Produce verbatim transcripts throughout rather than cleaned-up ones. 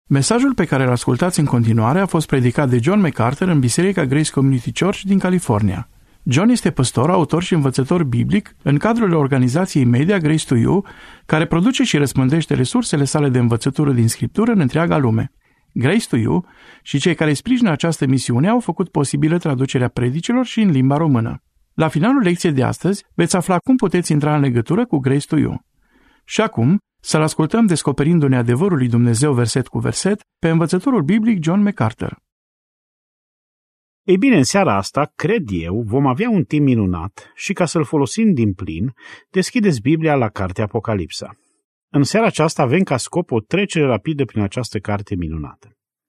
Mesajul pe care îl ascultați în continuare a fost predicat de John MacArthur în Biserica Grace Community Church din California. John este păstor, autor și învățător biblic în cadrul organizației media Grace to You, care produce și răspândește resursele sale de învățătură din Scriptură în întreaga lume. Grace to You și cei care sprijină această misiune au făcut posibilă traducerea predicilor și în limba română. La finalul lecției de astăzi veți afla cum puteți intra în legătură cu Grace to You. Și acum, să-l ascultăm descoperindu-ne adevărul lui Dumnezeu verset cu verset pe învățătorul biblic John MacArthur. Ei bine, în seara asta, cred eu, vom avea un timp minunat și ca să-l folosim din plin, deschideți Biblia la cartea Apocalipsa. În seara aceasta avem ca scop o trecere rapidă prin această carte minunată.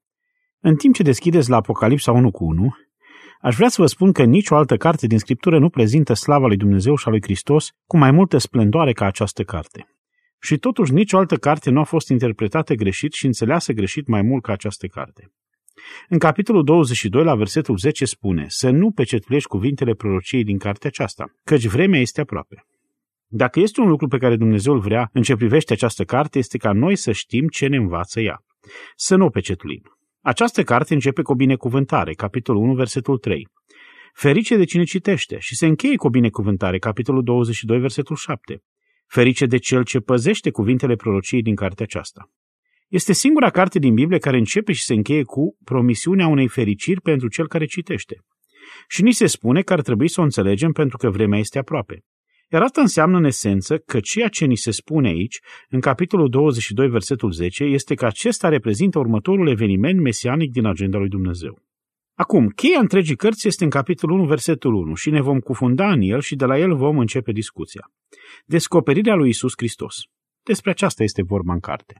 În timp ce deschideți la Apocalipsa unu cu unu, aș vrea să vă spun că nicio altă carte din Scriptură nu prezintă slava lui Dumnezeu și a lui Hristos cu mai multă splendoare ca această carte. Și totuși nicio altă carte nu a fost interpretată greșit și înțeleasă greșit mai mult ca această carte. În capitolul douăzeci și doi, la versetul zece, spune: să nu pecetuiești cuvintele prorociei din cartea aceasta, căci vremea este aproape. Dacă este un lucru pe care Dumnezeu îl vrea în ce privește această carte, este ca noi să știm ce ne învață ea. Să nu o pecetuim. Această carte începe cu o binecuvântare, capitolul unu, versetul trei. Ferice de cine citește, și se încheie cu o binecuvântare, capitolul douăzeci și doi, versetul șapte. Ferice de cel ce păzește cuvintele prorociei din cartea aceasta. Este singura carte din Biblie care începe și se încheie cu promisiunea unei fericiri pentru cel care citește. Și ni se spune că ar trebui să o înțelegem pentru că vremea este aproape. Iar asta înseamnă în esență că ceea ce ni se spune aici, în capitolul douăzeci și doi, versetul zece, este că acesta reprezintă următorul eveniment mesianic din agenda lui Dumnezeu. Acum, cheia întregii cărți este în capitolul unu, versetul unu și ne vom cufunda în el și de la el vom începe discuția. Descoperirea lui Iisus Hristos. Despre aceasta este vorba în carte.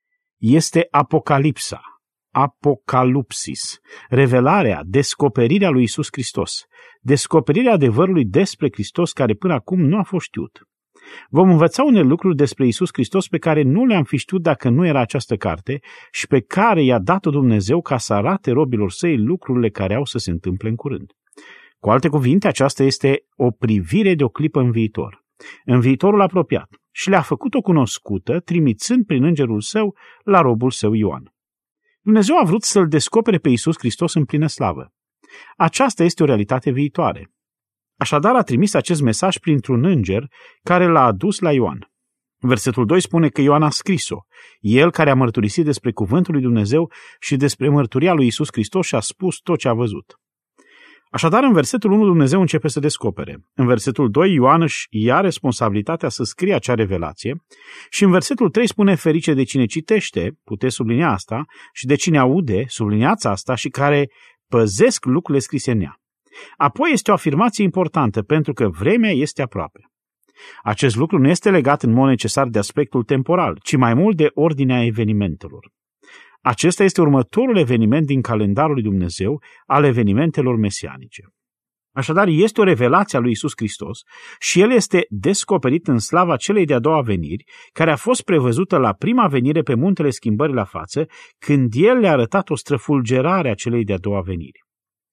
Este Apocalipsa, Apocalipsis, revelarea, descoperirea lui Iisus Hristos, descoperirea adevărului despre Hristos care până acum nu a fost știut. Vom învăța unele lucruri despre Iisus Hristos pe care nu le-am fi știut dacă nu era această carte și pe care i-a dat-o Dumnezeu ca să arate robilor săi lucrurile care au să se întâmple în curând. Cu alte cuvinte, aceasta este o privire de o clipă în viitor, în viitorul apropiat, și le-a făcut-o cunoscută, trimițând prin îngerul său la robul său Ioan. Dumnezeu a vrut să-L descopere pe Iisus Hristos în plină slavă. Aceasta este o realitate viitoare. Așadar a trimis acest mesaj printr-un înger care l-a adus la Ioan. Versetul doi spune că Ioan a scris-o, el care a mărturisit despre cuvântul lui Dumnezeu și despre mărturia lui Iisus Hristos și a spus tot ce a văzut. Așadar, în versetul unu Dumnezeu începe să descopere. În versetul doi Ioan își ia responsabilitatea să scrie acea revelație și în versetul trei spune: ferice de cine citește, puteți sublinia asta, și de cine aude, subliniați asta, și care păzesc lucrurile scrise în ea. Apoi este o afirmație importantă, pentru că vremea este aproape. Acest lucru nu este legat în mod necesar de aspectul temporal, ci mai mult de ordinea evenimentelor. Acesta este următorul eveniment din calendarul lui Dumnezeu al evenimentelor mesianice. Așadar, este o revelație a lui Iisus Hristos și El este descoperit în slava celei de-a doua veniri, care a fost prevăzută la prima venire pe muntele Schimbării la față, când El le-a arătat o străfulgerare a celei de-a doua veniri.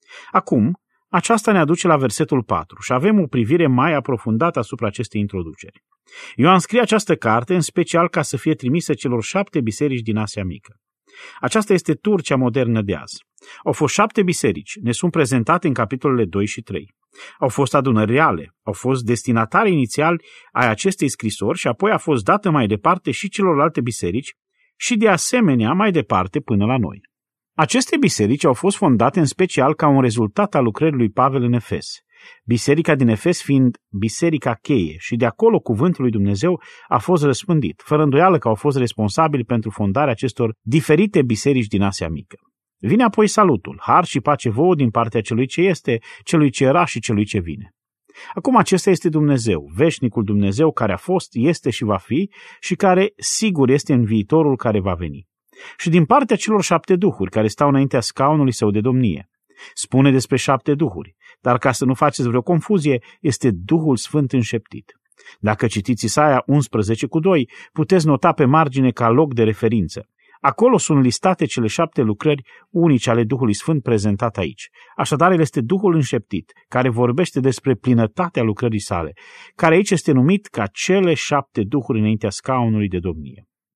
Acum, aceasta ne aduce la versetul patru și avem o privire mai aprofundată asupra acestei introduceri. Ioan scrie această carte în special ca să fie trimisă celor șapte biserici din Asia Mică. Aceasta este Turcia modernă de azi. Au fost șapte biserici, ne sunt prezentate în capitolele doi și trei. Au fost adunări reale, au fost destinatari inițiali ai acestei scrisori și apoi a fost dată mai departe și celorlalte biserici și de asemenea mai departe până la noi. Aceste biserici au fost fondate în special ca un rezultat al lucrării lui Pavel în Efes. Biserica din Efes fiind biserica cheie și de acolo cuvântul lui Dumnezeu a fost răspândit, fără îndoială că au fost responsabili pentru fondarea acestor diferite biserici din Asia Mică. Vine apoi salutul, har și pace vouă din partea celui ce este, celui ce era și celui ce vine. Acum acesta este Dumnezeu, veșnicul Dumnezeu care a fost, este și va fi și care sigur este în viitorul care va veni. Și din partea celor șapte duhuri care stau înaintea scaunului său de domnie. Spune despre șapte duhuri, dar ca să nu faceți vreo confuzie, este Duhul Sfânt înșeptit. Dacă citiți Isaia unsprezece cu doi, puteți nota pe margine ca loc de referință. Acolo sunt listate cele șapte lucrări unice ale Duhului Sfânt prezentate aici. Așadar, el este Duhul înșeptit, care vorbește despre plinătatea lucrării sale, care aici este numit ca cele șapte duhuri înaintea scaunului de domnie.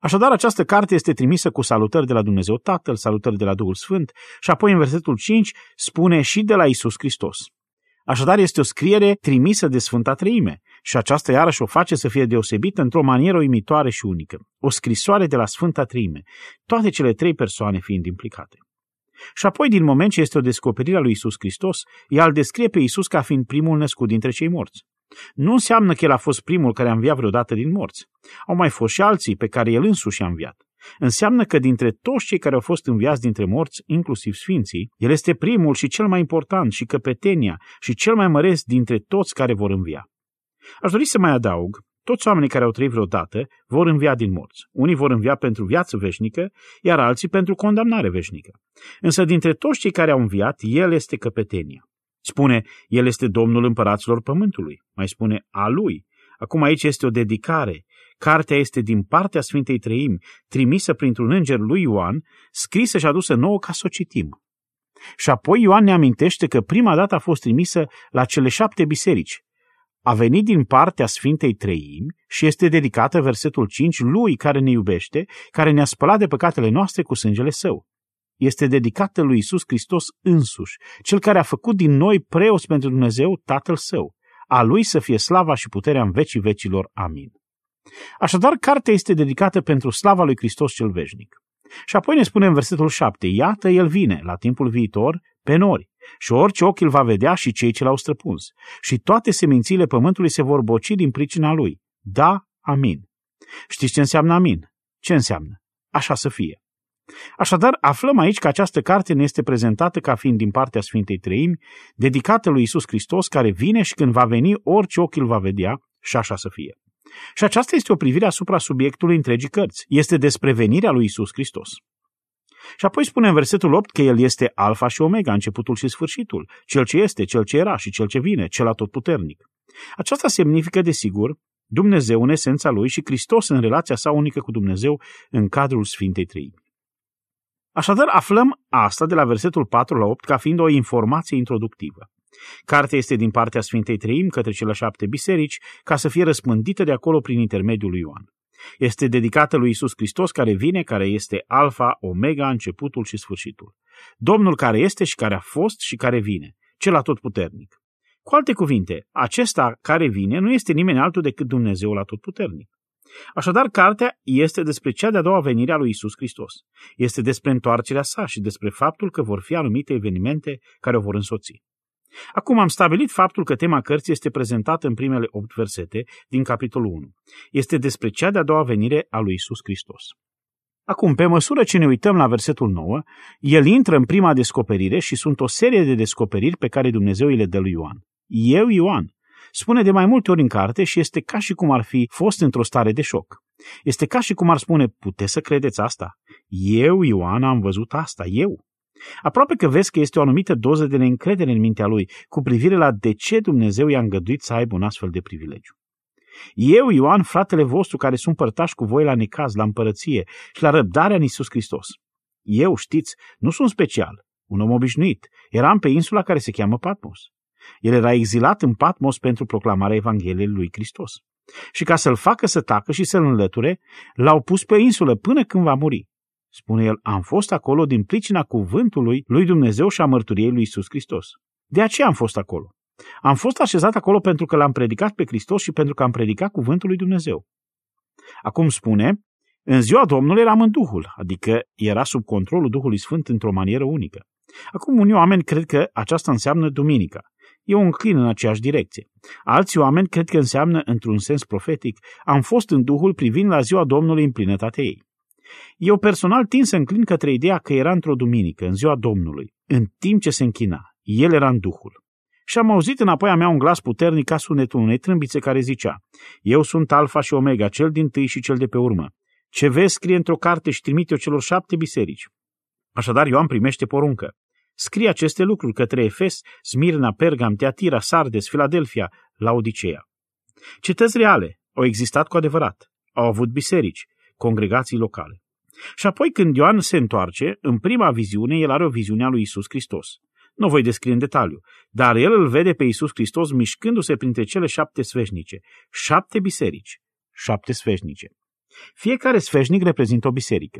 Așadar, această carte este trimisă cu salutări de la Dumnezeu Tatăl, salutări de la Duhul Sfânt și apoi în versetul cinci spune și de la Iisus Hristos. Așadar, este o scriere trimisă de Sfânta Treime și aceasta iarăși o face să fie deosebită într-o manieră uimitoare și unică. O scrisoare de la Sfânta Treime, toate cele trei persoane fiind implicate. Și apoi, din moment ce este o descoperire a lui Iisus Hristos, ea îl descrie pe Iisus ca fiind primul născut dintre cei morți. Nu înseamnă că el a fost primul care a înviat vreodată din morți. Au mai fost și alții pe care el însuși a înviat. Înseamnă că dintre toți cei care au fost înviați dintre morți, inclusiv sfinții, el este primul și cel mai important și căpetenia și cel mai măreț dintre toți care vor învia. Aș dori să mai adaug, toți oamenii care au trăit vreodată vor învia din morți. Unii vor învia pentru viață veșnică, iar alții pentru condamnare veșnică. Însă dintre toți cei care au înviat, el este căpetenia. Spune, el este Domnul împăraților pământului. Mai spune, a lui. Acum aici este o dedicare. Cartea este din partea Sfintei Treimi, trimisă printr-un înger lui Ioan, scrisă și adusă nouă ca să o citim. Și apoi Ioan ne amintește că prima dată a fost trimisă la cele șapte biserici. A venit din partea Sfintei Treimi și este dedicată, versetul cinci, lui care ne iubește, care ne-a spălat de păcatele noastre cu sângele său. Este dedicată lui Iisus Hristos însuși, cel care a făcut din noi preoți pentru Dumnezeu, Tatăl Său. A lui să fie slava și puterea în vecii vecilor. Amin. Așadar, cartea este dedicată pentru slava lui Hristos cel veșnic. Și apoi ne spune în versetul șapte, iată, el vine, la timpul viitor, pe nori, și orice ochi îl va vedea și cei ce l-au străpuns, și toate semințiile pământului se vor boci din pricina lui. Da, amin. Știți ce înseamnă amin? Ce înseamnă? Așa să fie. Așadar, aflăm aici că această carte ne este prezentată ca fiind din partea Sfintei Treimi, dedicată lui Iisus Hristos, care vine și când va veni, orice ochi îl va vedea, și așa să fie. Și aceasta este o privire asupra subiectului întregii cărți. Este despre venirea lui Iisus Hristos. Și apoi spune în versetul opt că el este Alfa și Omega, începutul și sfârșitul, cel ce este, cel ce era și cel ce vine, cel atotputernic. Aceasta semnifică, desigur, Dumnezeu în esența lui și Hristos în relația sa unică cu Dumnezeu în cadrul Sfintei Treimi. Așadar, aflăm asta de la versetul patru la opt ca fiind o informație introductivă. Cartea este din partea Sfintei Treimi către cele șapte biserici ca să fie răspândită de acolo prin intermediul lui Ioan. Este dedicată lui Iisus Hristos care vine, care este Alfa, Omega, începutul și sfârșitul. Domnul care este și care a fost și care vine, cel atotputernic. Cu alte cuvinte, acesta care vine nu este nimeni altul decât Dumnezeul atotputernic. Așadar, cartea este despre cea de-a doua venire a lui Iisus Hristos. Este despre întoarcerea sa și despre faptul că vor fi anumite evenimente care o vor însoți. Acum am stabilit faptul că tema cărții este prezentată în primele opt versete din capitolul unu. Este despre cea de-a doua venire a lui Iisus Hristos. Acum, pe măsură ce ne uităm la versetul nouă, el intră în prima descoperire și sunt o serie de descoperiri pe care Dumnezeu îi le dă lui Ioan. Eu, Ioan, spune de mai multe ori în carte și este ca și cum ar fi fost într-o stare de șoc. Este ca și cum ar spune, puteți să credeți asta? Eu, Ioan, am văzut asta, eu. Aproape că vezi că este o anumită doză de neîncredere în mintea lui cu privire la de ce Dumnezeu i-a îngăduit să aibă un astfel de privilegiu. Eu, Ioan, fratele vostru care sunt părtași cu voi la necaz, la împărăție și la răbdarea în Iisus Hristos. Eu, știți, nu sunt special, un om obișnuit. Eram pe insula care se cheamă Patmos. El era exilat în Patmos pentru proclamarea Evangheliei lui Hristos. Și ca să-l facă să tacă și să-l înlăture, l-au pus pe insulă până când va muri. Spune el, am fost acolo din pricina cuvântului lui Dumnezeu și a mărturiei lui Iisus Hristos. De aceea am fost acolo. Am fost așezat acolo pentru că l-am predicat pe Hristos și pentru că am predicat cuvântul lui Dumnezeu. Acum spune, în ziua Domnului eram în Duhul, adică era sub controlul Duhului Sfânt într-o manieră unică. Acum unii oameni cred că aceasta înseamnă duminica. Eu înclin în aceeași direcție. Alții oameni cred că înseamnă, într-un sens profetic, am fost în Duhul privind la ziua Domnului în plinătatea ei. Eu personal tind să înclin către ideea că era într-o duminică, în ziua Domnului, în timp ce se închina. El era în Duhul. Și am auzit înapoi a mea un glas puternic ca sunetul unei trâmbițe care zicea, eu sunt Alfa și Omega, cel dintâi și cel de pe urmă. Ce vezi scrie într-o carte și trimite-o celor șapte biserici. Așadar Ioan primește poruncă. Scrie aceste lucruri către Efes, Smirna, Pergam, Teatira, Sardes, Filadelfia, Laodiceea. Cetăți reale au existat cu adevărat, au avut biserici, congregații locale. Și apoi când Ioan se întoarce, în prima viziune, el are o viziune a lui Iisus Hristos. Nu voi descrie în detaliu, dar el îl vede pe Iisus Hristos mișcându-se printre cele șapte sfeșnice, șapte biserici, șapte sfeșnice. Fiecare sfeșnic reprezintă o biserică.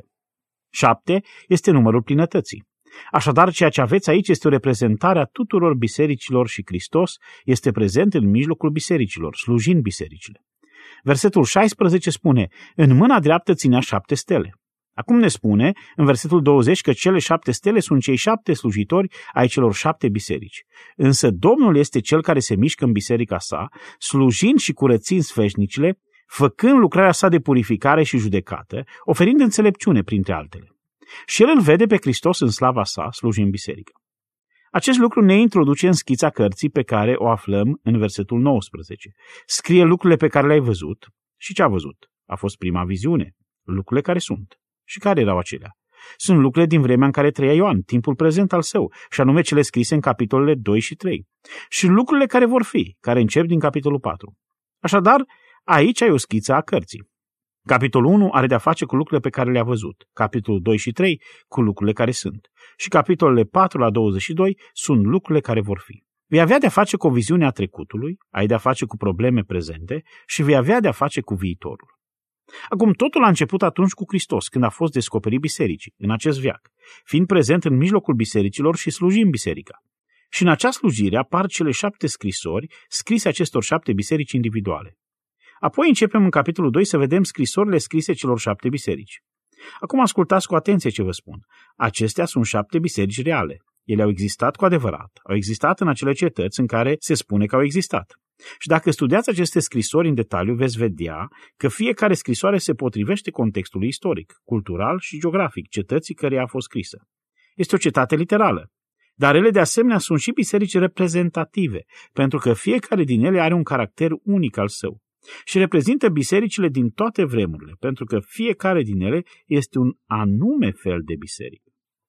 Șapte este numărul plinătății. Așadar, ceea ce aveți aici este o reprezentare a tuturor bisericilor și Hristos este prezent în mijlocul bisericilor, slujind bisericile. Versetul șaisprezece spune, în mâna dreaptă ținea șapte stele. Acum ne spune, în versetul douăzeci, că cele șapte stele sunt cei șapte slujitori ai celor șapte biserici. Însă Domnul este cel care se mișcă în biserica sa, slujind și curățind sfeșnicile, făcând lucrarea sa de purificare și judecată, oferind înțelepciune printre altele. Și el îl vede pe Hristos în slava sa, slujind biserica. Acest lucru ne introduce în schița cărții pe care o aflăm în versetul nouăsprezece. Scrie lucrurile pe care le-ai văzut și ce a văzut. A fost prima viziune, lucrurile care sunt. Și care erau acelea? Sunt lucrurile din vremea în care trăia Ioan, timpul prezent al său, și anume cele scrise în capitolele doi și trei. Și lucrurile care vor fi, care încep din capitolul patru. Așadar, aici ai o schiță a cărții. Capitolul unu are de-a face cu lucrurile pe care le-a văzut, capitolul doi și trei cu lucrurile care sunt și capitolele patru la douăzeci și doi sunt lucrurile care vor fi. Vei avea de-a face cu o viziune a trecutului, ai de-a face cu probleme prezente și vei avea de-a face cu viitorul. Acum, totul a început atunci cu Hristos, când a fost descoperit bisericii, în acest veac, fiind prezent în mijlocul bisericilor și slujind biserica. Și în acea slujire apar cele șapte scrisori scrise acestor șapte biserici individuale. Apoi începem în capitolul doi să vedem scrisorile scrise celor șapte biserici. Acum ascultați cu atenție ce vă spun. Acestea sunt șapte biserici reale. Ele au existat cu adevărat. Au existat în acele cetăți în care se spune că au existat. Și dacă studiați aceste scrisori în detaliu, veți vedea că fiecare scrisoare se potrivește contextului istoric, cultural și geografic cetății căreia a fost scrisă. Este o cetate literală. Dar ele de asemenea sunt și biserici reprezentative, pentru că fiecare din ele are un caracter unic al său. Și reprezintă bisericile din toate vremurile, pentru că fiecare din ele este un anume fel de biserică.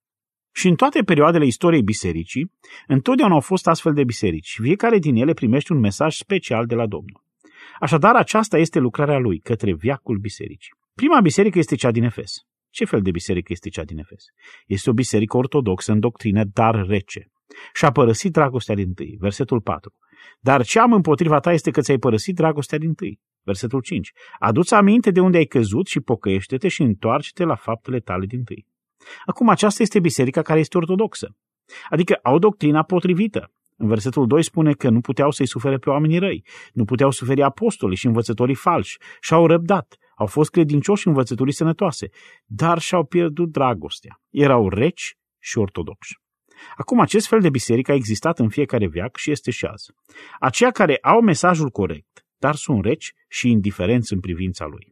Și în toate perioadele istoriei bisericii, întotdeauna au fost astfel de biserici și fiecare din ele primește un mesaj special de la Domnul. Așadar, aceasta este lucrarea lui către veacul bisericii. Prima biserică este cea din Efes. Ce fel de biserică este cea din Efes? Este o biserică ortodoxă în doctrină, dar rece. Și-a părăsit dragostea dintâi. Versetul patru. Dar ce am împotriva ta este că ți-ai părăsit dragostea dintâi. Versetul cinci. Adu-ți aminte de unde ai căzut și pocăiește-te și întoarce-te la faptele tale dintâi. Acum, aceasta este biserica care este ortodoxă. Adică au doctrina potrivită. În versetul doi spune că nu puteau să-i sufere pe oamenii răi, nu puteau suferi apostolii și învățătorii falși și au răbdat, au fost credincioși învățătorii sănătoase, dar și-au pierdut dragostea. Erau reci și ortodoxi. Acum, acest fel de biserică a existat în fiecare veac și este și azi. Aceia care au mesajul corect, dar sunt reci și indiferenți în privința lui.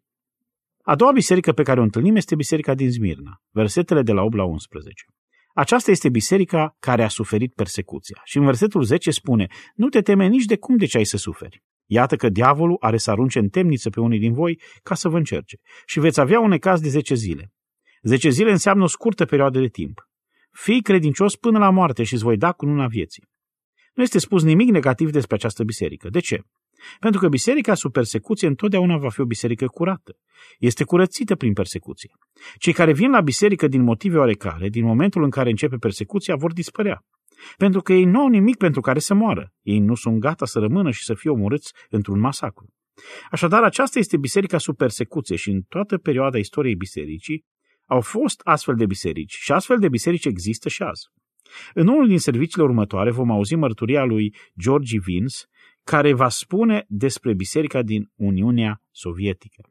A doua biserică pe care o întâlnim este biserica din Smirna, versetele de la opt la unsprezece. Aceasta este biserica care a suferit persecuția. Și în versetul zece spune, nu te teme nici de cum de ce ai să suferi. Iată că diavolul are să arunce în temniță pe unii din voi ca să vă încerce. Și veți avea un necaz de zece zile. Zece zile înseamnă o scurtă perioadă de timp. Fii credincios până la moarte și îți voi da cununa vieții. Nu este spus nimic negativ despre această biserică. De ce? Pentru că biserica sub persecuție întotdeauna va fi o biserică curată. Este curățită prin persecuție. Cei care vin la biserică din motive oarecare, din momentul în care începe persecuția, vor dispărea. Pentru că ei nu au nimic pentru care să moară. Ei nu sunt gata să rămână și să fie omorâți într-un masacru. Așadar, aceasta este biserica sub persecuție și în toată perioada istoriei bisericii au fost astfel de biserici și astfel de biserici există și azi. În unul din serviciile următoare vom auzi mărturia lui George Vince, care va spune despre biserica din Uniunea Sovietică.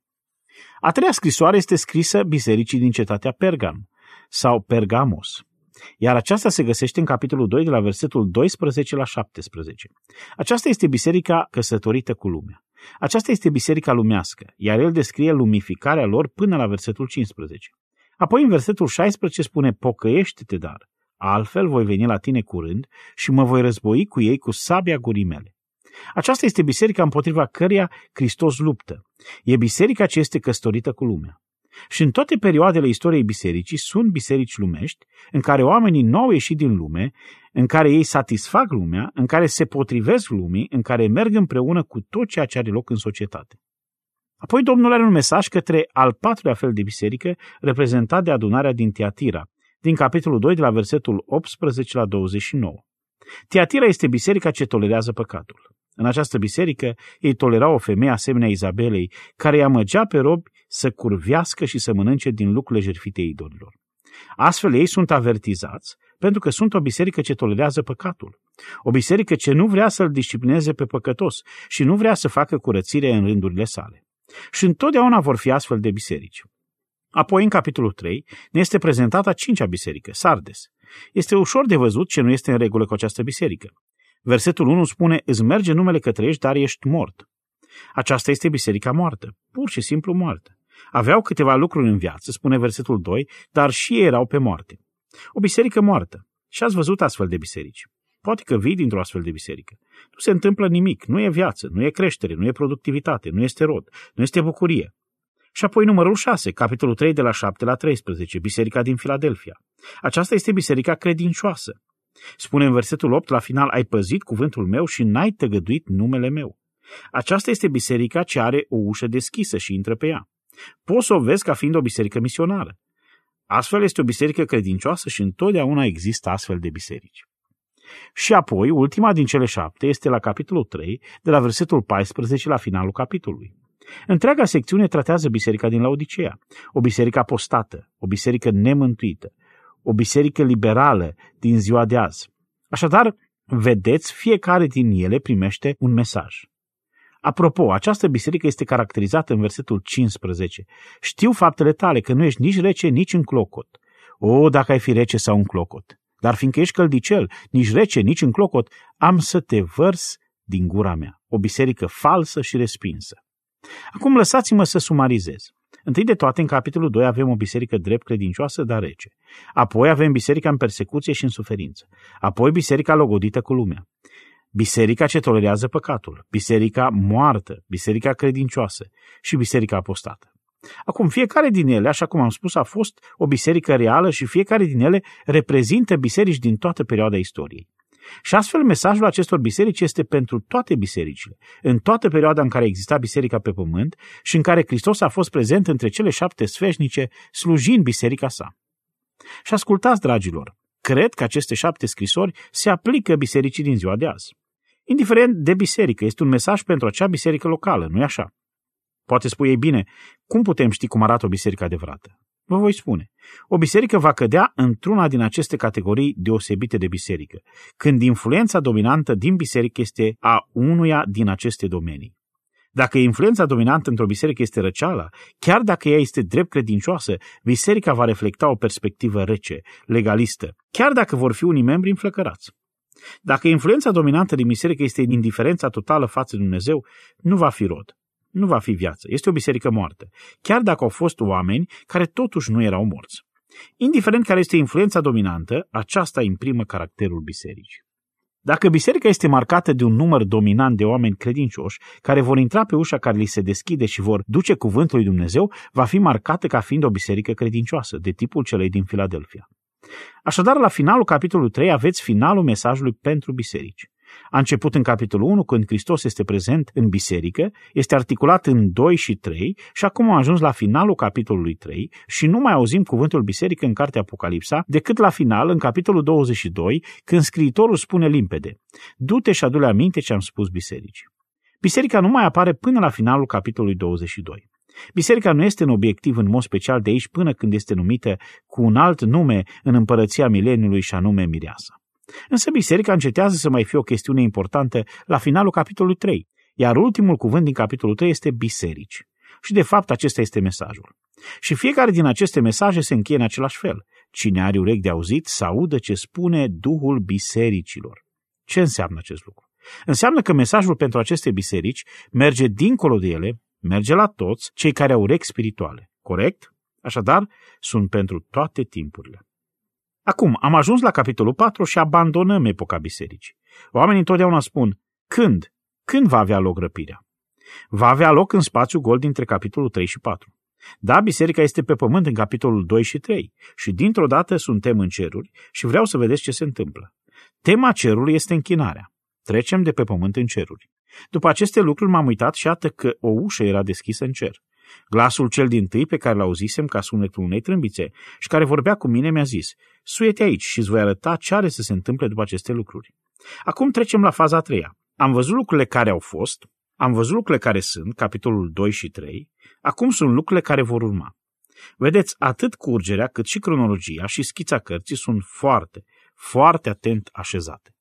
A treia scrisoare este scrisă bisericii din cetatea Pergam sau Pergamos, iar aceasta se găsește în capitolul doi de la versetul doisprezece la șaptesprezece. Aceasta este biserica căsătorită cu lumea. Aceasta este biserica lumească, iar el descrie lumificarea lor până la versetul cincisprezece. Apoi în versetul șaisprezece spune, pocăiește-te dar, altfel voi veni la tine curând și mă voi război cu ei cu sabia gurii mele. Aceasta este biserica împotriva căreia Hristos luptă. E biserica ce este căsătorită cu lumea. Și în toate perioadele istoriei bisericii sunt biserici lumești, în care oamenii nu au ieșit din lume, în care ei satisfac lumea, în care se potrivesc lumii, în care merg împreună cu tot ceea ce are loc în societate. Apoi Domnul are un mesaj către al patrulea fel de biserică, reprezentat de adunarea din Tiatira, din capitolul doi de la versetul optsprezece la douăzeci și nouă. Tiatira este biserica ce tolerează păcatul. În această biserică ei tolerau o femeie asemenea Izabelei, care îi amăgea pe robi să curvească și să mănânce din lucrurile jertfite idolilor. Astfel ei sunt avertizați pentru că sunt o biserică ce tolerează păcatul, o biserică ce nu vrea să-l disciplineze pe păcătos și nu vrea să facă curățire în rândurile sale. Și întotdeauna vor fi astfel de biserici. Apoi, în capitolul trei, ne este prezentată a cincea biserică, Sardes. Este ușor de văzut ce nu este în regulă cu această biserică. Versetul unu spune, îți merge numele că trăiești, dar ești mort. Aceasta este biserica moartă, pur și simplu moartă. Aveau câteva lucruri în viață, spune versetul doi, dar și ei erau pe moarte. O biserică moartă. Și ați văzut astfel de biserici. Poate că vii dintr-o astfel de biserică. Nu se întâmplă nimic, nu e viață, nu e creștere, nu e productivitate, nu este rod, nu este bucurie. Și apoi numărul șase, capitolul trei de la șapte la treisprezece, biserica din Filadelfia. Aceasta este biserica credincioasă. Spune în versetul opt, la final, ai păzit cuvântul meu și n-ai tăgăduit numele meu. Aceasta este biserica ce are o ușă deschisă și intră pe ea. Poți să o vezi ca fiind o biserică misionară. Astfel este o biserică credincioasă și întotdeauna există astfel de biserici. Și apoi, ultima din cele șapte este la capitolul trei, de la versetul paisprezece la finalul capitolului. Întreaga secțiune tratează biserica din Laodicea, o biserică apostată, o biserică nemântuită, o biserică liberală din ziua de azi. Așadar, vedeți, fiecare din ele primește un mesaj. Apropo, această biserică este caracterizată în versetul cincisprezece. Știu faptele tale, că nu ești nici rece, nici în clocot. O, dacă ai fi rece sau în clocot! Dar fiindcă ești căldicel, nici rece, nici în clocot, am să te vărs din gura mea. O biserică falsă și respinsă. Acum lăsați-mă să sumarizez. Întâi de toate, în capitolul doi avem o biserică drept credincioasă, dar rece. Apoi avem biserica în persecuție și în suferință. Apoi biserica logodită cu lumea. Biserica ce tolerează păcatul, biserica moartă, biserica credincioasă și biserica apostată. Acum, fiecare din ele, așa cum am spus, a fost o biserică reală și fiecare din ele reprezintă biserici din toată perioada istoriei. Și astfel, mesajul acestor biserici este pentru toate bisericile, în toată perioada în care exista biserica pe pământ și în care Hristos a fost prezent între cele șapte sfeșnice, slujind biserica sa. Și ascultați, dragilor, cred că aceste șapte scrisori se aplică bisericii din ziua de azi. Indiferent de biserică, este un mesaj pentru acea biserică locală, nu-i așa? Poate spui, ei bine, cum putem ști cum arată o biserică adevărată? Vă voi spune. O biserică va cădea într-una din aceste categorii deosebite de biserică, când influența dominantă din biserică este a unuia din aceste domenii. Dacă influența dominantă într-o biserică este răceala, chiar dacă ea este drept credincioasă, biserica va reflecta o perspectivă rece, legalistă, chiar dacă vor fi unii membri înflăcărați. Dacă influența dominantă din biserică este indiferența totală față de Dumnezeu, nu va fi rod. Nu va fi viață. Este o biserică moartă, chiar dacă au fost oameni care totuși nu erau morți. Indiferent care este influența dominantă, aceasta imprimă caracterul bisericii. Dacă biserica este marcată de un număr dominant de oameni credincioși care vor intra pe ușa care li se deschide și vor duce cuvântul lui Dumnezeu, va fi marcată ca fiind o biserică credincioasă, de tipul celei din Filadelfia. Așadar, la finalul capitolului trei aveți finalul mesajului pentru biserici. A început în capitolul unu, când Hristos este prezent în biserică, este articulat în doi și trei și acum am ajuns la finalul capitolului trei și nu mai auzim cuvântul biserică în cartea Apocalipsa decât la final, în capitolul douăzeci și doi, când scriitorul spune limpede: du-te și adu-le aminte ce am spus bisericii. Biserica nu mai apare până la finalul capitolului douăzeci și doi. Biserica nu este în obiectiv în mod special de aici până când este numită cu un alt nume în împărăția mileniului și anume Mireasa. Însă biserica încetează să mai fie o chestiune importantă la finalul capitolului trei, iar ultimul cuvânt din capitolul trei este biserici. Și de fapt acesta este mesajul. Și fiecare din aceste mesaje se încheie în același fel. Cine are urechi de auzit să audă ce spune Duhul bisericilor. Ce înseamnă acest lucru? Înseamnă că mesajul pentru aceste biserici merge dincolo de ele, merge la toți cei care au urechi spirituale. Corect? Așadar, sunt pentru toate timpurile. Acum, am ajuns la capitolul patru și abandonăm epoca bisericii. Oamenii întotdeauna spun, când? Când va avea loc răpirea? Va avea loc în spațiu gol dintre capitolul trei și patru. Da, biserica este pe pământ în capitolul doi și trei și dintr-o dată suntem în ceruri și vreau să vedeți ce se întâmplă. Tema cerului este închinarea. Trecem de pe pământ în ceruri. După aceste lucruri m-am uitat și iată că o ușă era deschisă în cer. Glasul cel dintâi pe care l-auzisem ca sunetul unei trâmbițe și care vorbea cu mine mi-a zis: suie-te aici și îți voi arăta ce are să se întâmple după aceste lucruri. Acum trecem la faza a treia. Am văzut lucrurile care au fost, am văzut lucrurile care sunt, capitolul doi și trei, acum sunt lucrurile care vor urma. Vedeți, atât curgerea cât și cronologia și schița cărții sunt foarte, foarte atent așezate.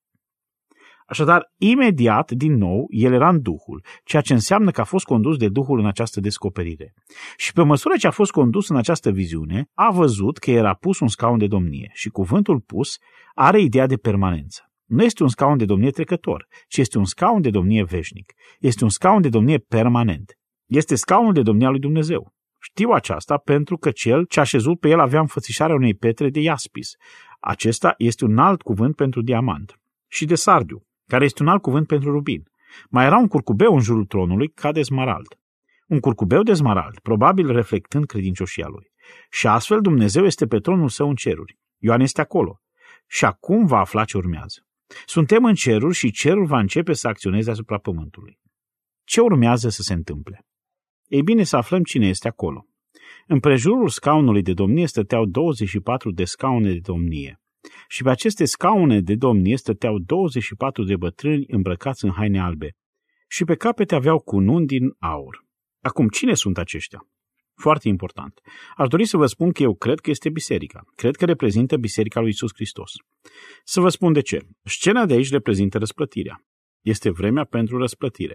Așadar, imediat, din nou, el era în Duhul, ceea ce înseamnă că a fost condus de Duhul în această descoperire. Și pe măsură ce a fost condus în această viziune, a văzut că era pus un scaun de domnie și cuvântul pus are ideea de permanență. Nu este un scaun de domnie trecător, ci este un scaun de domnie veșnic. Este un scaun de domnie permanent. Este scaunul de domnie al lui Dumnezeu. Știu aceasta pentru că cel ce a șezut pe el avea înfățișarea unei pietre de iaspis. Acesta este un alt cuvânt pentru diamant. Și de sardiu, care este un alt cuvânt pentru rubin. Mai era un curcubeu în jurul tronului ca de smarald. Un curcubeu de smarald, probabil reflectând credincioșia lui. Și astfel Dumnezeu este pe tronul său în ceruri. Ioan este acolo. Și acum va afla ce urmează. Suntem în ceruri și cerul va începe să acționeze asupra pământului. Ce urmează să se întâmple? Ei bine, să aflăm cine este acolo. În prejurul scaunului de domnie stăteau douăzeci și patru de scaune de domnie. Și pe aceste scaune de domnie stăteau douăzeci și patru de bătrâni îmbrăcați în haine albe. Și pe capete aveau cununi din aur. Acum, cine sunt aceștia? Foarte important. Aș dori să vă spun că eu cred că este biserica. Cred că reprezintă biserica lui Iisus Hristos. Să vă spun de ce. Scena de aici reprezintă răsplătirea. Este vremea pentru răsplătire.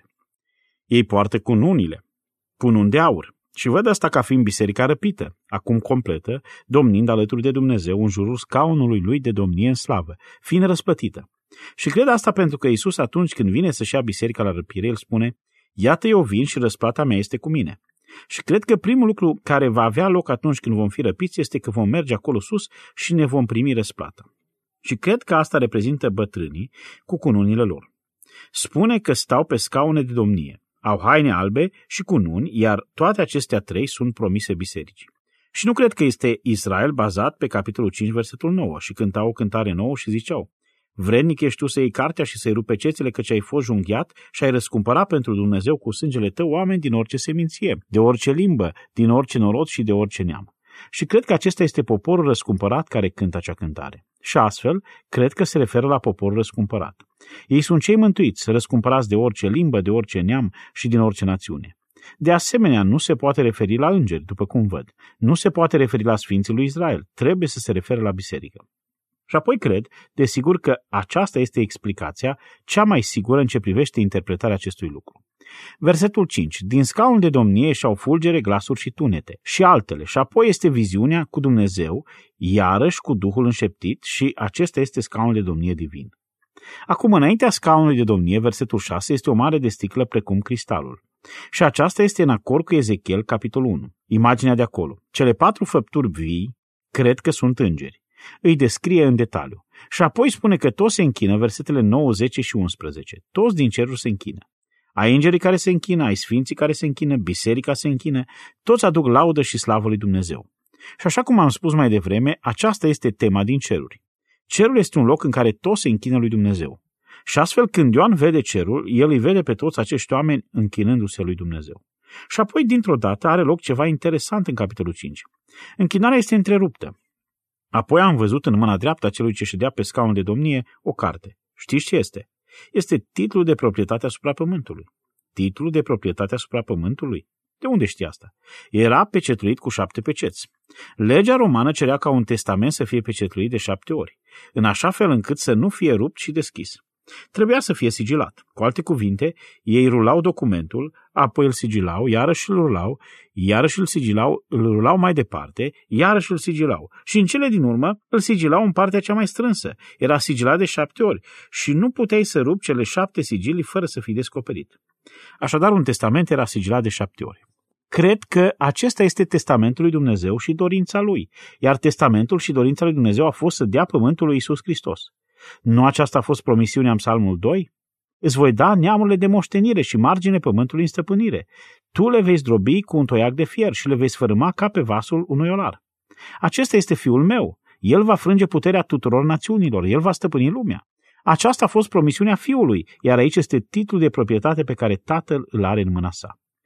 Ei poartă cununile, cununi de aur. Și văd asta ca fiind biserica răpită, acum completă, domnind alături de Dumnezeu în jurul scaunului lui de domnie în slavă, fiind răsplătită. Și cred asta pentru că Iisus atunci când vine să-și ia biserica la răpire, El spune, iată eu vin și răsplata mea este cu mine. Și cred că primul lucru care va avea loc atunci când vom fi răpiți este că vom merge acolo sus și ne vom primi răsplata. Și cred că asta reprezintă bătrânii cu cununile lor. Spune că stau pe scaune de domnie, au haine albe și cununi, iar toate acestea trei sunt promise bisericii. Și nu cred că este Israel bazat pe capitolul cinci, versetul nouă, și cântau o cântare nouă și ziceau, vrednic ești tu să iei cartea și să-i rupe cețele căci ai fost junghiat și ai răscumpărat pentru Dumnezeu cu sângele tău oameni din orice seminție, de orice limbă, din orice norod și de orice neam. Și cred că acesta este poporul răscumpărat care cântă acea cântare. Și astfel, cred că se referă la poporul răscumpărat. Ei sunt cei mântuiți, răscumpărați de orice limbă, de orice neam și din orice națiune. De asemenea, nu se poate referi la îngeri, după cum văd. Nu se poate referi la Sfinții lui Israel. Trebuie să se refere la biserică. Și apoi cred, desigur, că aceasta este explicația cea mai sigură în ce privește interpretarea acestui lucru. Versetul cinci. Din scaunul de domnie ieșeau fulgere, glasuri și tunete și altele. Și apoi este viziunea cu Dumnezeu, iarăși cu Duhul înșeptit și acesta este scaunul de domnie divin. Acum, înaintea scaunului de domnie, versetul șase, este o mare de sticlă precum cristalul. Și aceasta este în acord cu Ezechiel, capitolul unu. Imaginea de acolo. Cele patru făpturi vii cred că sunt îngeri. Îi descrie în detaliu. Și apoi spune că toți se închină, versetele nouă, zece și unsprezece. Toți din ceruri se închină. Ai îngerii care se închină, ai sfinții care se închină, biserica se închină, toți aduc laudă și slavă lui Dumnezeu. Și așa cum am spus mai devreme, aceasta este tema din ceruri. Cerul este un loc în care toți se închină lui Dumnezeu. Și astfel, când Ioan vede cerul, el îi vede pe toți acești oameni închinându-se lui Dumnezeu. Și apoi, dintr-o dată, are loc ceva interesant în capitolul cinci. Închinarea este întreruptă. Apoi am văzut în mâna dreaptă a celui ce ședea pe scaunul de domnie o carte. Știți ce este? Este titlul de proprietate asupra pământului. Titlul de proprietate asupra pământului? De unde știi asta? Era pecetluit cu șapte peceți. Legea romană cerea ca un testament să fie pecetluit de șapte ori, în așa fel încât să nu fie rupt și deschis. Trebuia să fie sigilat. Cu alte cuvinte, ei rulau documentul, apoi îl sigilau, iarăși îl rulau, iarăși îl sigilau, îl rulau mai departe, iarăși îl sigilau. Și în cele din urmă îl sigilau în partea cea mai strânsă. Era sigilat de șapte ori și nu puteai să rupi cele șapte sigilii fără să fii descoperit. Așadar, un testament era sigilat de șapte ori. Cred că acesta este testamentul lui Dumnezeu și dorința lui, iar testamentul și dorința lui Dumnezeu a fost să dea pământul lui Iisus Hristos. Nu aceasta a fost promisiunea în Psalmul doi? Îți voi da neamurile de moștenire și margine pământului în stăpânire. Tu le vei zdrobi cu un toiac de fier și le vei sfărâma ca pe vasul unui olar. Acesta este fiul meu. El va frânge puterea tuturor națiunilor. El va stăpâni lumea. Aceasta a fost promisiunea fiului, iar aici este titlul de proprietate pe care tatăl îl are în mâna sa.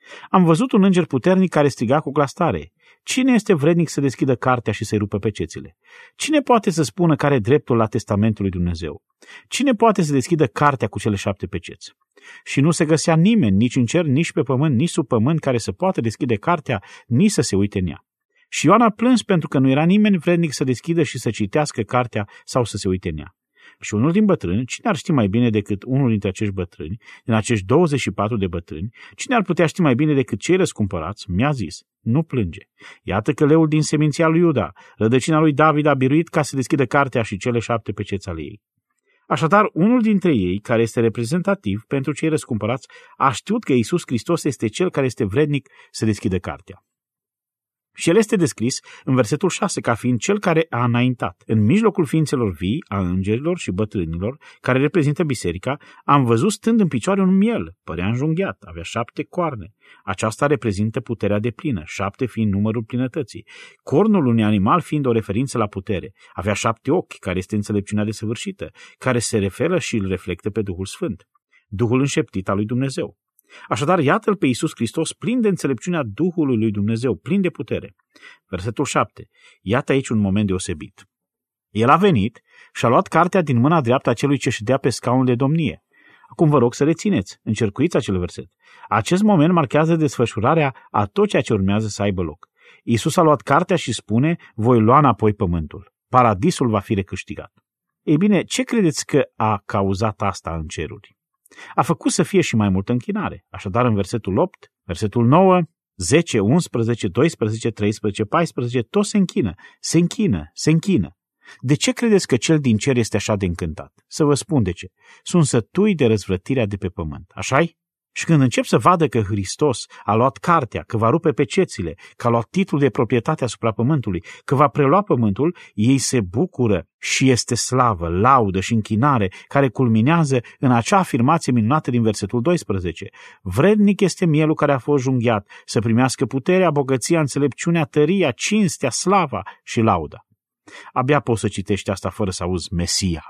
Am văzut un înger puternic care striga cu glas tare: cine este vrednic să deschidă cartea și să-i rupă pecețile? Cine poate să spună care e dreptul la testamentul lui Dumnezeu? Cine poate să deschidă cartea cu cele șapte peceți? Și nu se găsea nimeni, nici în cer, nici pe pământ, nici sub pământ, care să poată deschide cartea, nici să se uite în ea. Și Ioan a plâns pentru că nu era nimeni vrednic să deschidă și să citească cartea sau să se uite în ea. Și unul din bătrâni, cine ar ști mai bine decât unul dintre acești bătrâni, din acești douăzeci și patru de bătrâni, cine ar putea ști mai bine decât cei răscumpărați, mi-a zis: nu plânge. Iată că leul din seminția lui Iuda, rădăcina lui David, a biruit ca să deschidă cartea și cele șapte peceți ale ei. Așadar, unul dintre ei, care este reprezentativ pentru cei răscumpărați, a știut că Iisus Hristos este cel care este vrednic să deschidă cartea. Și el este descris în versetul șase ca fiind cel care a înaintat. În mijlocul ființelor vii, a îngerilor și bătrânilor, care reprezintă biserica, am văzut stând în picioare un miel, părea înjunghiat, avea șapte coarne. Aceasta reprezintă puterea deplină, șapte fiind numărul plinătății. Cornul unui animal fiind o referință la putere. Avea șapte ochi, care este înțelepciunea desăvârșită, care se referă și îl reflectă pe Duhul Sfânt, Duhul înșeptit al lui Dumnezeu. Așadar, iată-l pe Iisus Hristos plin de înțelepciunea Duhului lui Dumnezeu, plin de putere. Versetul șapte. Iată aici un moment deosebit. El a venit și a luat cartea din mâna dreaptă a celui ce ședea pe scaunul de domnie. Acum vă rog să rețineți, încercuiți acel verset. Acest moment marchează desfășurarea a tot ceea ce urmează să aibă loc. Iisus a luat cartea și spune: voi lua înapoi pământul. Paradisul va fi recâștigat. Ei bine, ce credeți că a cauzat asta în ceruri? A făcut să fie și mai multă închinare. Așadar, în versetul opt, versetul nouă, zece, unsprezece, doisprezece, treisprezece, paisprezece, tot se închină, se închină, se închină. De ce credeți că cel din cer este așa de încântat? Să vă spun de ce. Sunt sătui de răzvrătirea de pe pământ, așa-i? Și când încep să vadă că Hristos a luat cartea, că va rupe pecețile, că a luat titlul de proprietate asupra pământului, că va prelua pământul, ei se bucură și este slavă, laudă și închinare care culminează în acea afirmație minunată din versetul doisprezece. Vrednic este mielul care a fost junghiat să primească puterea, bogăția, înțelepciunea, tăria, cinstea, slava și lauda. Abia poți să citești asta fără să auzi Mesia.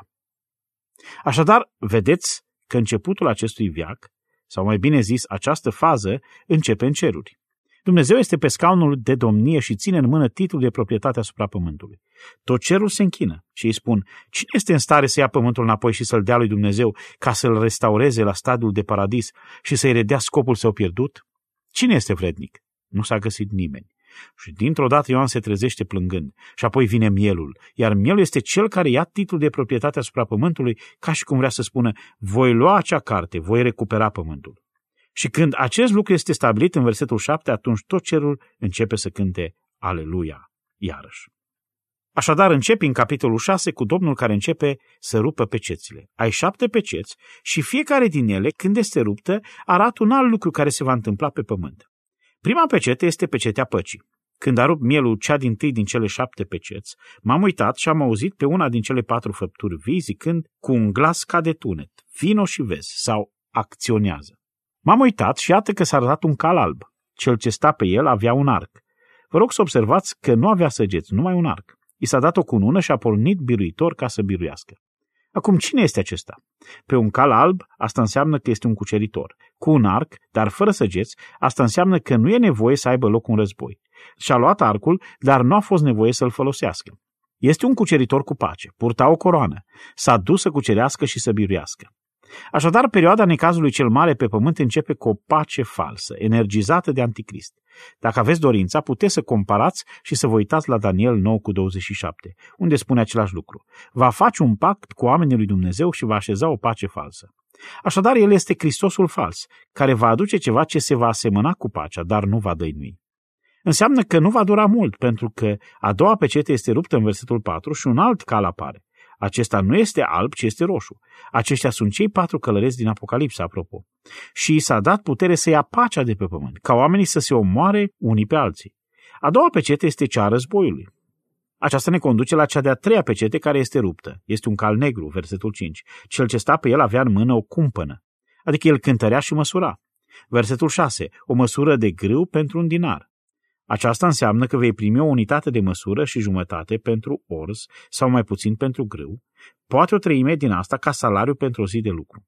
Așadar, vedeți că începutul acestui veac, sau mai bine zis, această fază, începe în ceruri. Dumnezeu este pe scaunul de domnie și ține în mână titlul de proprietate asupra pământului. Tot cerul se închină și îi spun: cine este în stare să ia pământul înapoi și să-l dea lui Dumnezeu ca să-l restaureze la stadiul de paradis și să-i redea scopul său pierdut? Cine este vrednic? Nu s-a găsit nimeni. Și dintr-o dată Ioan se trezește plângând și apoi vine mielul, iar mielul este cel care ia titlul de proprietate asupra pământului, ca și cum vrea să spună: voi lua acea carte, voi recupera pământul. Și când acest lucru este stabilit în versetul șapte, atunci tot cerul începe să cânte Aleluia iarăși. Așadar, începe în capitolul șase cu Domnul care începe să rupă pecețile. Ai șapte peceți și fiecare din ele, când este ruptă, arată un alt lucru care se va întâmpla pe pământ. Prima pecete este pecetea păcii. Când a rupt mielul cea dintâi din cele șapte peceți, m-am uitat și am auzit pe una din cele patru făpturi vii zicând cu un glas ca de tunet: vino și vezi, sau acționează. M-am uitat și iată că s-a arătat un cal alb. Cel ce sta pe el avea un arc. Vă rog să observați că nu avea săgeți, numai un arc. I s-a dat o cunună și a pornit biruitor ca să biruiască. Acum, cine este acesta? Pe un cal alb, asta înseamnă că este un cuceritor. Cu un arc, dar fără săgeți, asta înseamnă că nu e nevoie să aibă loc un război. Și-a luat arcul, dar nu a fost nevoie să-l folosească. Este un cuceritor cu pace, purta o coroană, s-a dus să cucerească și să biruiască. Așadar, perioada necazului cel mare pe pământ începe cu o pace falsă, energizată de anticrist. Dacă aveți dorința, puteți să comparați și să vă uitați la Daniel nouă cu douăzeci și șapte, unde spune același lucru. Va face un pact cu oamenii lui Dumnezeu și va așeza o pace falsă. Așadar, el este Hristosul fals, care va aduce ceva ce se va asemăna cu pacea, dar nu va dăinui. Înseamnă că nu va dura mult, pentru că a doua pecete este ruptă în versetul patru și un alt cal apare. Acesta nu este alb, ci este roșu. Aceștia sunt cei patru călăreți din Apocalipsa, apropo. Și i s-a dat putere să ia pacea de pe pământ, ca oamenii să se omoare unii pe alții. A doua pecete este cea a războiului. Aceasta ne conduce la cea de-a treia pecete, care este ruptă. Este un cal negru, versetul cinci. Cel ce sta pe el avea în mână o cumpănă, adică el cântărea și măsura. Versetul șase. O măsură de grâu pentru un dinar. Aceasta înseamnă că vei primi o unitate de măsură și jumătate pentru orz sau mai puțin pentru grâu, poate o treime din asta ca salariu pentru o zi de lucru.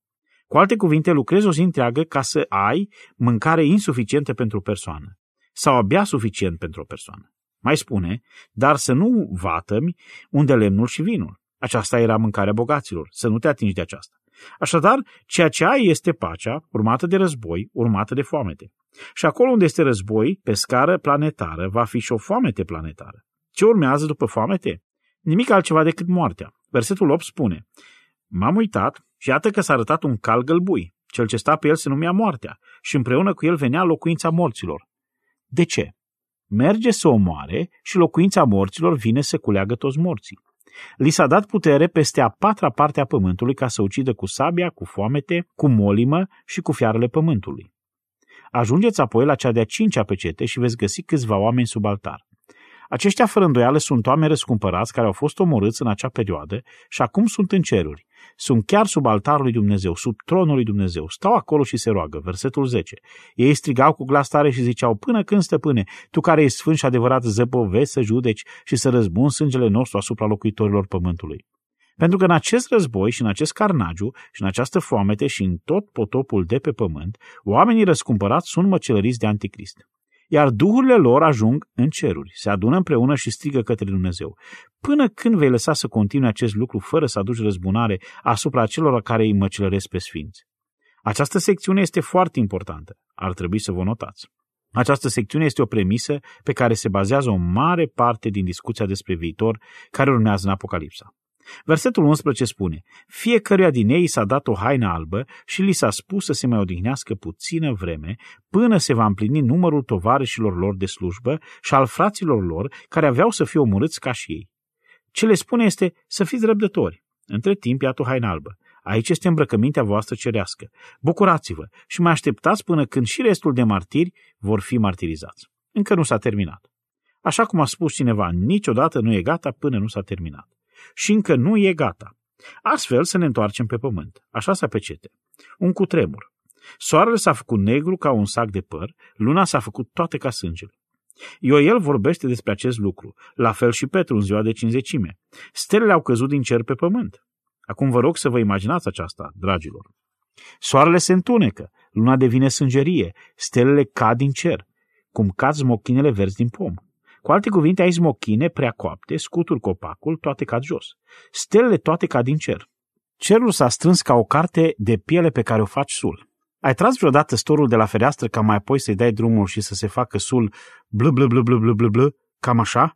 Cu alte cuvinte, lucrezi o zi întreagă ca să ai mâncare insuficientă pentru o persoană sau abia suficient pentru o persoană. Mai spune, dar să nu vatămi unde lemnul și vinul. Aceasta era mâncarea bogaților, să nu te atingi de aceasta. Așadar, ceea ce ai este pacea, urmată de război, urmată de foamete. Și acolo unde este război, pe scară planetară, va fi și o foamete planetară. Ce urmează după foamete? Nimic altceva decât moartea. Versetul opt spune, m-am uitat și iată că s-a arătat un cal gălbui. Cel ce sta pe el se numea Moartea și împreună cu el venea locuința morților. De ce? Merge să omoare și locuința morților vine să culeagă toți morții. Li s-a dat putere peste a patra parte a pământului ca să ucidă cu sabia, cu foamete, cu molimă și cu fiarele pământului. Ajungeți apoi la cea de-a cincea pecete și veți găsi câțiva oameni sub altar. Aceștia fără îndoială sunt oameni răscumpărați care au fost omorâți în acea perioadă și acum sunt în ceruri. Sunt chiar sub altarul lui Dumnezeu, sub tronul lui Dumnezeu. Stau acolo și se roagă. Versetul zece. Ei strigau cu glas tare și ziceau, până când, stăpâne, tu care ești sfânt și adevărat zăbovezi să judeci și să răzbuni sângele nostru asupra locuitorilor pământului. Pentru că în acest război și în acest carnagiu și în această foamete și în tot potopul de pe pământ, oamenii răscumpărați sunt măcelăriți de Anticrist. Iar duhurile lor ajung în ceruri, se adună împreună și strigă către Dumnezeu. Până când vei lăsa să continue acest lucru fără să aduci răzbunare asupra celor care îi măcelăresc pe sfinți? Această secțiune este foarte importantă. Ar trebui să vă notați. Această secțiune este o premisă pe care se bazează o mare parte din discuția despre viitor care urmează în Apocalipsa. Versetul unsprezece spune, fiecăruia din ei s-a dat o haină albă și li s-a spus să se mai odihnească puțină vreme până se va împlini numărul tovarășilor lor de slujbă și al fraților lor care aveau să fie omorâți ca și ei. Ce le spune este să fiți răbdători. Între timp, iată o haină albă. Aici este îmbrăcămintea voastră cerească. Bucurați-vă și mai așteptați până când și restul de martiri vor fi martirizați. Încă nu s-a terminat. Așa cum a spus cineva, niciodată nu e gata până nu s-a terminat. Și încă nu e gata. Astfel să ne întoarcem pe pământ. Așa se pecete. Un cutremur. Soarele s-a făcut negru ca un sac de păr, luna s-a făcut toată ca sângele. Ioel vorbește despre acest lucru, la fel și Petru în ziua de cinzecime. Stelele au căzut din cer pe pământ. Acum vă rog să vă imaginați aceasta, dragilor. Soarele se întunecă, luna devine sângerie, stelele cad din cer, cum cad smochinele verzi din pom. Cu alte cuvinte, ai smochine prea coapte, scuturi copacul, toate cad jos. Stelele toate cad din cer. Cerul s-a strâns ca o carte de piele pe care o faci sul. Ai tras vreodată storul de la fereastră ca mai apoi să-i dai drumul și să se facă sul blă blă blă blă blă blă blă, cam așa?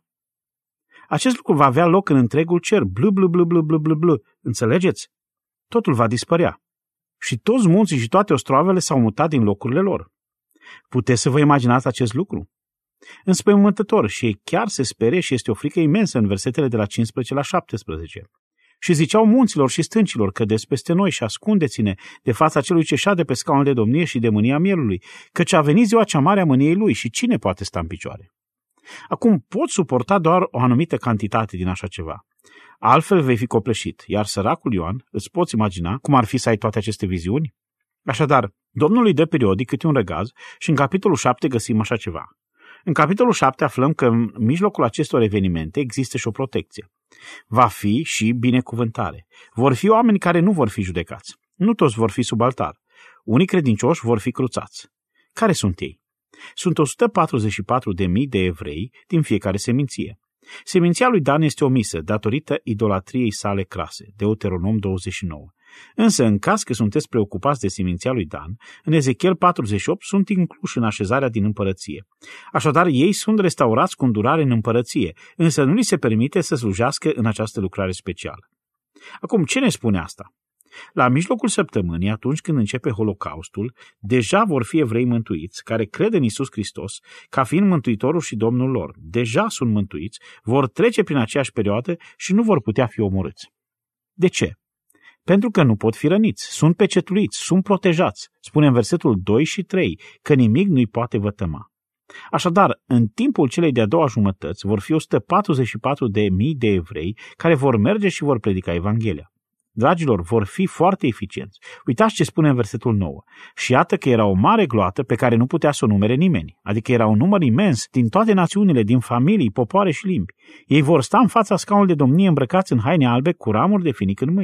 Acest lucru va avea loc în întregul cer, blă blă blă blă blă blă blă. Înțelegeți? Totul va dispărea. Și toți munții și toate ostroavele s-au mutat din locurile lor. Puteți să vă imaginați acest lucru? Înspăimântător și ei chiar se sperie și este o frică imensă în versetele de la cincisprezece la șaptesprezece. Și ziceau munților și stâncilor, cădeți peste noi și ascundeți-ne de fața celui ce șade pe scaunul de domnie și de mânia mielului, căci a venit ziua cea mare a mâniei lui și cine poate sta în picioare? Acum pot suporta doar o anumită cantitate din așa ceva. Altfel vei fi copleșit, iar săracul Ioan, îți poți imagina cum ar fi să ai toate aceste viziuni? Așadar, Domnul îi dă periodic câte un răgaz și în capitolul șapte găsim așa ceva. În capitolul șapte aflăm că în mijlocul acestor evenimente există și o protecție. Va fi și binecuvântare. Vor fi oameni care nu vor fi judecați. Nu toți vor fi sub altar. Unii credincioși vor fi cruțați. Care sunt ei? Sunt o sută patruzeci și patru de mii de evrei din fiecare seminție. Seminția lui Dan este omisă datorită idolatriei sale crase, Deuteronom douăzeci și nouă. Însă, în caz că sunteți preocupați de seminția lui Dan, în Ezechiel patruzeci și opt sunt incluși în așezarea din împărăție. Așadar, ei sunt restaurați cu îndurare în împărăție, însă nu li se permite să slujească în această lucrare specială. Acum, ce ne spune asta? La mijlocul săptămânii, atunci când începe Holocaustul, deja vor fi evrei mântuiți, care cred în Iisus Hristos ca fiind Mântuitorul și Domnul lor. Deja sunt mântuiți, vor trece prin aceeași perioadă și nu vor putea fi omorâți. De ce? Pentru că nu pot fi răniți, sunt pecetuiți, sunt protejați. Spune în versetul doi și trei că nimic nu-i poate vătăma. Așadar, în timpul celei de-a doua jumătăți vor fi o sută patruzeci și patru de mii de evrei care vor merge și vor predica Evanghelia. Dragilor, vor fi foarte eficienți. Uitați ce spune în versetul nouă. Și iată că era o mare gloată pe care nu putea să o numere nimeni. Adică era un număr imens din toate națiunile, din familii, popoare și limbi. Ei vor sta în fața scaunului de domnie îmbrăcați în haine albe cu ramuri de finic în mâini.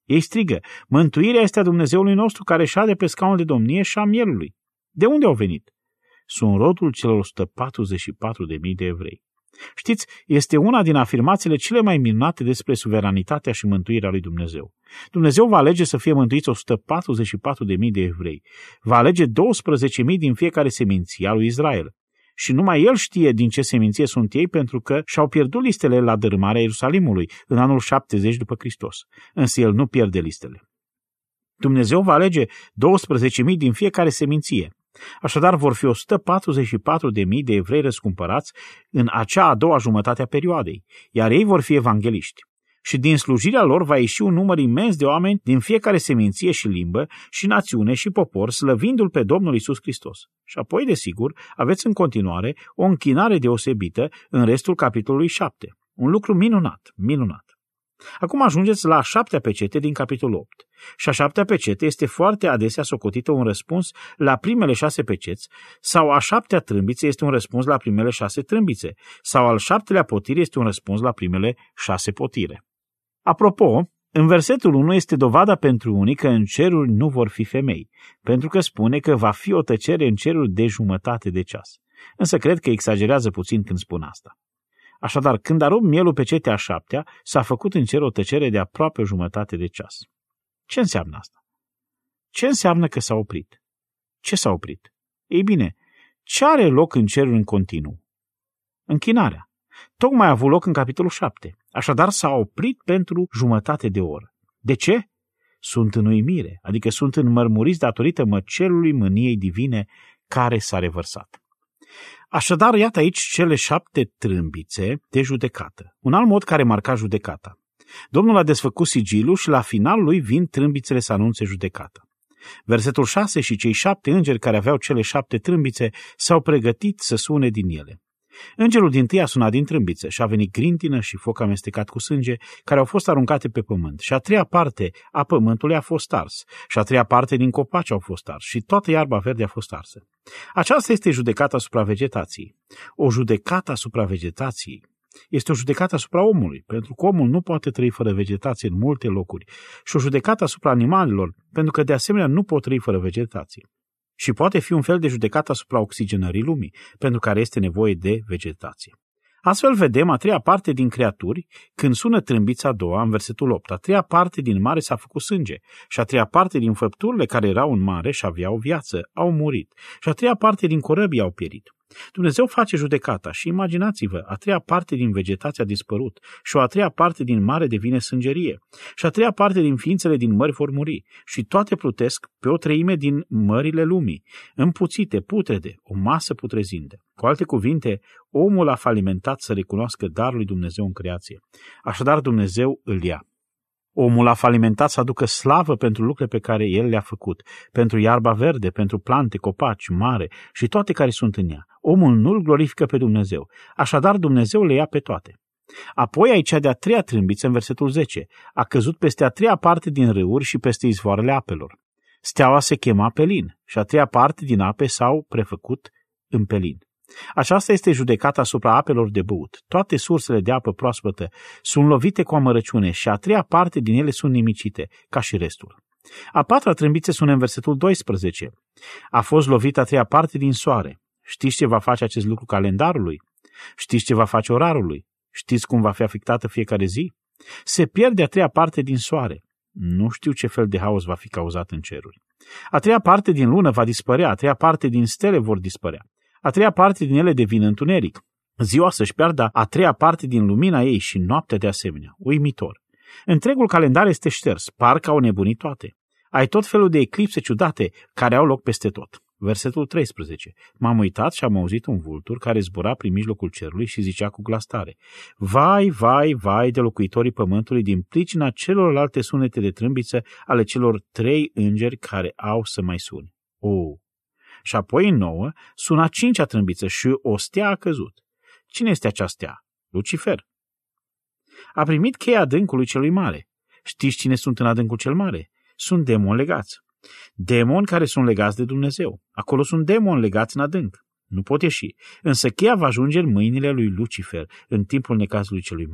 Ei strigă, mântuirea este a Dumnezeului nostru care șade pe scaunul de domnie și a mielului. De unde au venit? Sunt rodul celor o sută patruzeci și patru de mii de evrei. Știți, este una din afirmațiile cele mai minunate despre suveranitatea și mântuirea lui Dumnezeu. Dumnezeu va alege să fie mântuiți o sută patruzeci și patru de mii de evrei. Va alege douăsprezece mii din fiecare seminție a lui Israel. Și numai el știe din ce seminție sunt ei, pentru că și-au pierdut listele la dărâmarea Ierusalimului în anul șaptezeci după Hristos. Însă el nu pierde listele. Dumnezeu va alege douăsprezece mii din fiecare seminție. Așadar vor fi o sută patruzeci și patru de mii de evrei răscumpărați în acea a doua jumătate a perioadei, iar ei vor fi evangeliști. Și din slujirea lor va ieși un număr imens de oameni din fiecare seminție și limbă și națiune și popor, slăvindu-L pe Domnul Iisus Hristos. Și apoi, desigur, aveți în continuare o închinare deosebită în restul capitolului șapte. Un lucru minunat, minunat. Acum ajungeți la a șaptea pecete din capitolul opt. Și a șaptea pecete este foarte adesea socotită un răspuns la primele șase peceți, sau a șaptea trâmbițe este un răspuns la primele șase trâmbițe, sau al șaptelea potire este un răspuns la primele șase potire. Apropo, în versetul unu este dovada pentru unii că în ceruri nu vor fi femei, pentru că spune că va fi o tăcere în ceruri de jumătate de ceas. Însă cred că exagerează puțin când spun asta. Așadar, când a rupt mielul pecetea a șaptea, s-a făcut în cer o tăcere de aproape o jumătate de ceas. Ce înseamnă asta? Ce înseamnă că s-a oprit? Ce s-a oprit? Ei bine, ce are loc în cerul în continuu? Închinarea. Tocmai a avut loc în capitolul șapte. Așadar s-a oprit pentru jumătate de oră. De ce? Sunt în uimire, adică sunt înmărmuriți datorită măcelului mâniei divine care s-a revărsat. Așadar, iată aici cele șapte trâmbițe de judecată. Un alt mod care marca judecata. Domnul a desfăcut sigilul și la finalul lui vin trâmbițele să anunțe judecata. Versetul șase și cei șapte îngeri care aveau cele șapte trâmbițe s-au pregătit să sune din ele. Îngerul dintâi a sunat din trâmbiță și a venit grintină și foc amestecat cu sânge care au fost aruncate pe pământ și a treia parte a pământului a fost ars și a treia parte din copaci au fost ars și toată iarba verde a fost arsă. Aceasta este judecata asupra vegetației. O judecată asupra vegetației este o judecată asupra omului, pentru că omul nu poate trăi fără vegetație în multe locuri, și o judecată asupra animalelor, pentru că de asemenea nu pot trăi fără vegetație. Și poate fi un fel de judecată asupra oxigenării lumii, pentru care este nevoie de vegetație. Astfel vedem a treia parte din creaturi, când sună trâmbița a doua, în versetul opt, a treia parte din mare s-a făcut sânge, și a treia parte din făpturile care erau în mare și aveau viață au murit, și a treia parte din corăbii au pierit. Dumnezeu face judecata și imaginați-vă, a treia parte din vegetație a dispărut și o a treia parte din mare devine sângerie și a treia parte din ființele din mări vor muri și toate plutesc pe o treime din mările lumii, împuțite, putrede, o masă putrezindă. Cu alte cuvinte, omul a falimentat să recunoască darul lui Dumnezeu în creație. Așadar Dumnezeu îl ia. Omul a falimentat să aducă slavă pentru lucrurile pe care el le-a făcut, pentru iarba verde, pentru plante, copaci, mare și toate care sunt în ea. Omul nu-L glorifică pe Dumnezeu, așadar Dumnezeu le ia pe toate. Apoi aici de-a treia trâmbiță, în versetul zece, a căzut peste a treia parte din râuri și peste izvoarele apelor. Steaua se chema Pelin și a treia parte din ape s-au prefăcut în Pelin. Aceasta este judecata asupra apelor de băut. Toate sursele de apă proaspătă sunt lovite cu amărăciune și a treia parte din ele sunt nimicite, ca și restul. A patra trâmbiță sună în versetul doisprezece. A fost lovită a treia parte din soare. Știți ce va face acest lucru calendarului? Știți ce va face orarului? Știți cum va fi afectată fiecare zi? Se pierde a treia parte din soare. Nu știu ce fel de haos va fi cauzat în ceruri. A treia parte din lună va dispărea, a treia parte din stele vor dispărea. A treia parte din ele devine întuneric. Ziua să-și piardă a treia parte din lumina ei și noaptea de asemenea. Uimitor. Întregul calendar este șters, parcă au nebunit toate. Ai tot felul de eclipse ciudate care au loc peste tot. Versetul treisprezece. M-am uitat și am auzit un vultur care zbura prin mijlocul cerului și zicea cu glas tare: vai, vai, vai de locuitorii pământului din pricina celorlalte sunete de trâmbiță ale celor trei îngeri care au să mai sune. Oh. Și apoi în nouă sună a cincea trâmbiță și o stea a căzut. Cine este acea stea? Lucifer. A primit cheia adâncului celui mare. Știți cine sunt în adâncul cel mare? Sunt demoni legați. Demoni care sunt legați de Dumnezeu. Acolo sunt demoni legați în adânc. Nu pot ieși. Însă cheia va ajunge în mâinile lui Lucifer în timpul necazului celui mare.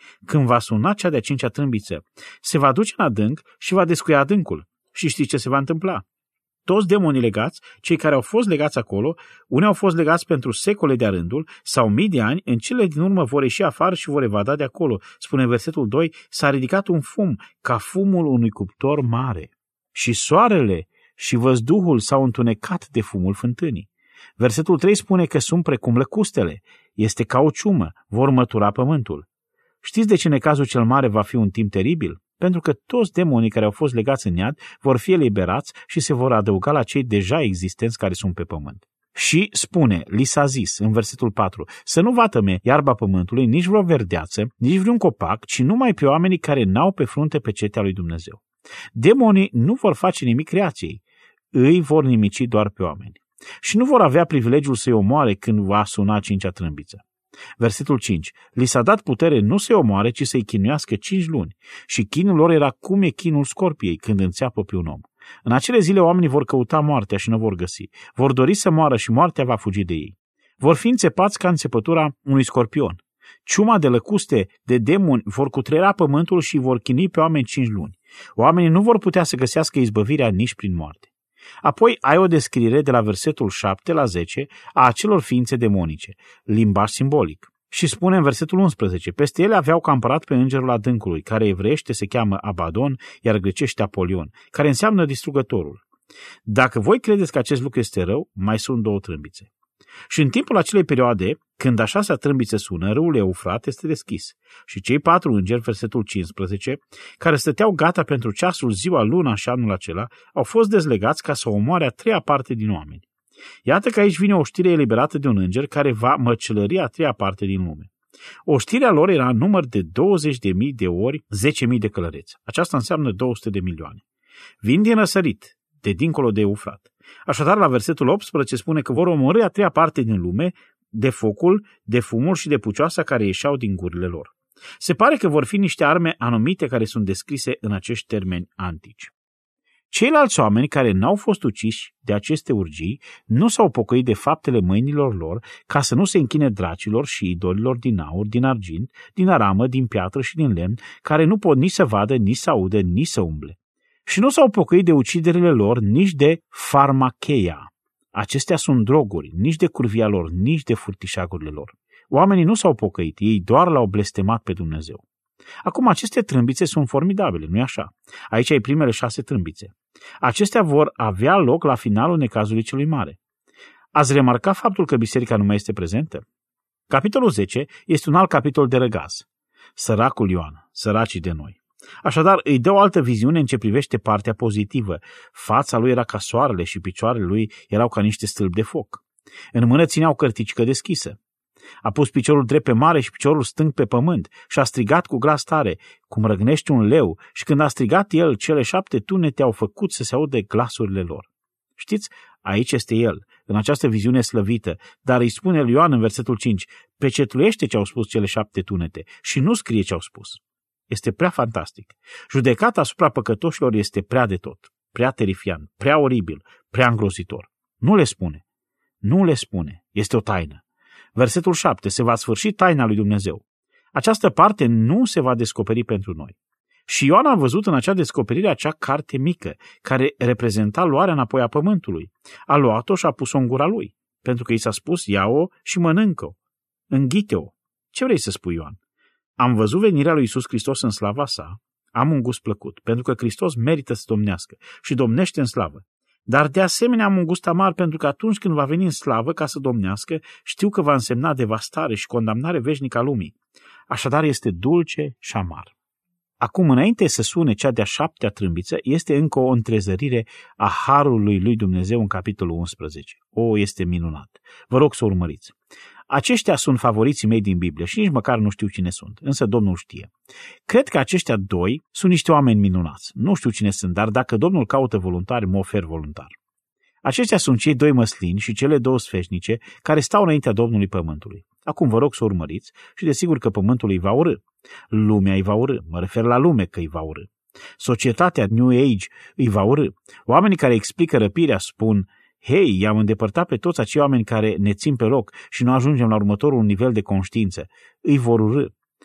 Când va suna cea de-a cincea trâmbiță, se va duce în adânc și va descuia adâncul. Și știți ce se va întâmpla? Toți demonii legați, cei care au fost legați acolo, unii au fost legați pentru secole de-a rândul sau mii de ani, în cele din urmă vor ieși afară și vor evada de acolo. Spune versetul doi, s-a ridicat un fum, ca fumul unui cuptor mare. Și soarele și văzduhul s-au întunecat de fumul fântânii. Versetul trei spune că sunt precum lăcustele, este ca o ciumă, vor mătura pământul. Știți de ce necazul cel mare va fi un timp teribil? Pentru că toți demonii care au fost legați în iad vor fi eliberați și se vor adăuga la cei deja existenți care sunt pe pământ. Și spune, li s-a zis în versetul patru, să nu vatăme iarba pământului, nici vreo verdeață, nici vreun copac, ci numai pe oamenii care n-au pe frunte pecetea lui Dumnezeu. Demonii nu vor face nimic creației, îi vor nimici doar pe oameni. Și nu vor avea privilegiul să-i omoare când va suna cincea trâmbiță. Versetul cinci. Li s-a dat putere nu să-i omoare, ci să-i chinuiască cinci luni. Și chinul lor era cum e chinul scorpiei când înțeapă pe un om. În acele zile oamenii vor căuta moartea și nu vor găsi. Vor dori să moară și moartea va fugi de ei. Vor fi înțepați ca înțepătura unui scorpion. Ciuma de lăcuste de demoni vor cutreiera pământul și vor chinui pe oameni cinci luni. Oamenii nu vor putea să găsească izbăvirea nici prin moarte. Apoi ai o descriere de la versetul șapte la zece a acelor ființe demonice, limbaj simbolic. Și spune în versetul unsprezece, peste ele aveau ca împărat pe îngerul adâncului, care evreiește se cheamă Abaddon, iar grecește Apolion, care înseamnă distrugătorul. Dacă voi credeți că acest lucru este rău, mai sunt două trâmbițe. Și în timpul acelei perioade, când a șasea trâmbiță sună, râul Eufrat este deschis. Și cei patru îngeri, versetul cincisprezece, care stăteau gata pentru ceasul, ziua, luna și anul acela, au fost dezlegați ca să omoare a treia parte din oameni. Iată că aici vine o știre eliberată de un înger care va măcelări a treia parte din lume. Oștirea lor era în număr de douăzeci de mii de ori zece mii de călăreți. Aceasta înseamnă două sute de milioane. Vin din răsărit, de dincolo de Eufrat. Așadar, la versetul optsprezece spune că vor omorî a treia parte din lume de focul, de fumul și de pucioasa care ieșeau din gurile lor. Se pare că vor fi niște arme anumite care sunt descrise în acești termeni antici. Ceilalți oameni care n-au fost uciși de aceste urgii nu s-au pocăit de faptele mâinilor lor ca să nu se închine dracilor și idolilor din aur, din argint, din aramă, din piatră și din lemn, care nu pot nici să vadă, nici să audă, nici să umble. Și nu s-au pocăit de uciderile lor, nici de farmacheia. Acestea sunt droguri, nici de curvia lor, nici de furtișagurile lor. Oamenii nu s-au pocăit, ei doar l-au blestemat pe Dumnezeu. Acum, aceste trâmbițe sunt formidabile, nu-i așa? Aici ai primele șase trâmbițe. Acestea vor avea loc la finalul necazului celui mare. Ați remarcat faptul că biserica nu mai este prezentă? Capitolul zece este un alt capitol de răgaz. Săracul Ioan, săracii de noi. Așadar, îi dă o altă viziune în ce privește partea pozitivă. Fața lui era ca soarele și picioarele lui erau ca niște stâlpi de foc. În mână țineau cărticică deschisă. A pus piciorul drept pe mare și piciorul stâng pe pământ și a strigat cu glas tare, cum răgnește un leu, și când a strigat el, cele șapte tunete au făcut să se aude glasurile lor. Știți, aici este el, în această viziune slăvită, dar îi spune lui Ioan în versetul cinci, pecetluiește ce au spus cele șapte tunete și nu scrie ce au spus. Este prea fantastic. Judecata asupra păcătoșilor este prea de tot, prea terifiant, prea oribil, prea îngrozitor. Nu le spune. Nu le spune. Este o taină. Versetul șapte. Se va sfârși taina lui Dumnezeu. Această parte nu se va descoperi pentru noi. Și Ioan a văzut în acea descoperire acea carte mică, care reprezenta luarea înapoi a pământului. A luat-o și a pus-o în gura lui, pentru că i s-a spus, ia-o și mănâncă-o. Înghite-o. Ce vrei să spui, Ioan? Am văzut venirea lui Iisus Hristos în slava sa, am un gust plăcut, pentru că Hristos merită să domnească și domnește în slavă. Dar de asemenea am un gust amar, pentru că atunci când va veni în slavă ca să domnească, știu că va însemna devastare și condamnare veșnică a lumii. Așadar este dulce și amar. Acum, înainte să sune cea de-a șaptea trâmbiță, este încă o întrezărire a harului lui Dumnezeu în capitolul unsprezece. O, este minunat. Vă rog să o urmăriți. Aceștia sunt favoriții mei din Biblie și nici măcar nu știu cine sunt, însă Domnul știe. Cred că aceștia doi sunt niște oameni minunați. Nu știu cine sunt, dar dacă Domnul caută voluntari, mă ofer voluntar. Aceștia sunt cei doi măslini și cele două sfeșnice care stau înaintea Domnului Pământului. Acum vă rog să urmăriți și desigur că Pământul îi va urâ. Lumea îi va urâ, mă refer la lume că îi va urâ. Societatea New Age îi va urâ. Oamenii care explică răpirea spun, hei, i-am îndepărtat pe toți acei oameni care ne țin pe loc și nu ajungem la următorul nivel de conștiință. Îi vor urâ.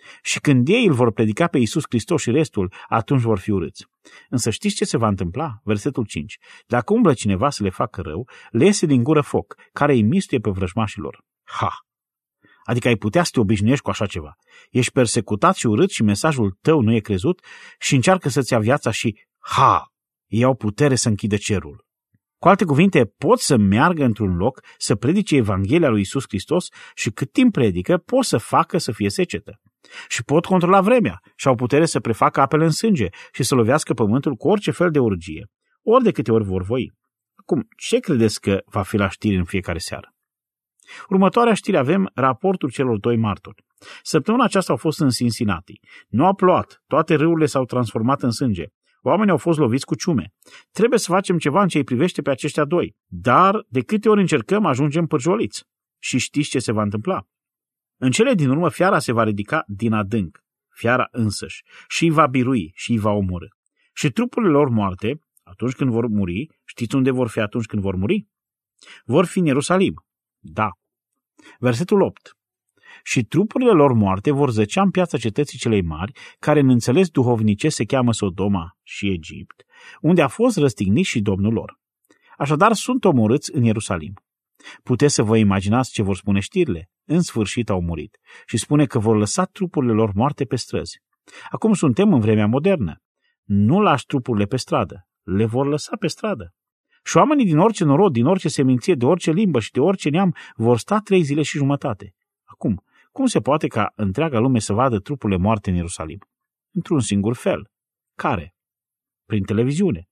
Și când ei îl vor predica pe Iisus Hristos și restul, atunci vor fi urâți. Însă știți ce se va întâmpla? Versetul cinci. Dacă umblă cineva să le facă rău, le iese din gură foc, care îi mistuie pe vrăjmașilor. Ha! Adică ai putea să te obișnuiești cu așa ceva. Ești persecutat și urât și mesajul tău nu e crezut și încearcă să-ți ia viața și ha! Ei au putere să închidă cerul. Cu alte cuvinte, pot să meargă într-un loc, să predice Evanghelia lui Iisus Hristos și cât timp predică, pot să facă să fie secetă. Și pot controla vremea și au putere să prefacă apele în sânge și să lovească pământul cu orice fel de urgie, ori de câte ori vor voi. Acum, ce credeți că va fi la știri în fiecare seară? Următoarea știre avem raportul celor doi martori. Săptămâna aceasta au fost în Cincinnati. Nu a plouat, toate râurile s-au transformat în sânge. Oamenii au fost loviți cu ciume. Trebuie să facem ceva în ce îi privește pe aceștia doi. Dar de câte ori încercăm, ajungem pârjoliți. Și știți ce se va întâmpla? În cele din urmă, fiara se va ridica din adânc, fiara însăși, și îi va birui și îi va omorî. Și trupurile lor moarte, atunci când vor muri, știți unde vor fi atunci când vor muri? Vor fi în Ierusalim. Da. Versetul opt. Și trupurile lor moarte vor zăcea în piața cetății celei mari, care în înțeles duhovnice se cheamă Sodoma și Egipt, unde a fost răstignit și Domnul lor. Așadar sunt omorâți în Ierusalim. Puteți să vă imaginați ce vor spune știrile? În sfârșit au murit și spune că vor lăsa trupurile lor moarte pe străzi. Acum suntem în vremea modernă. Nu lași trupurile pe stradă, le vor lăsa pe stradă. Și oamenii din orice norod, din orice seminție, de orice limbă și de orice neam vor sta trei zile și jumătate. Acum, cum se poate ca întreaga lume să vadă trupurile moarte în Ierusalim? Într-un singur fel. Care? Prin televiziune.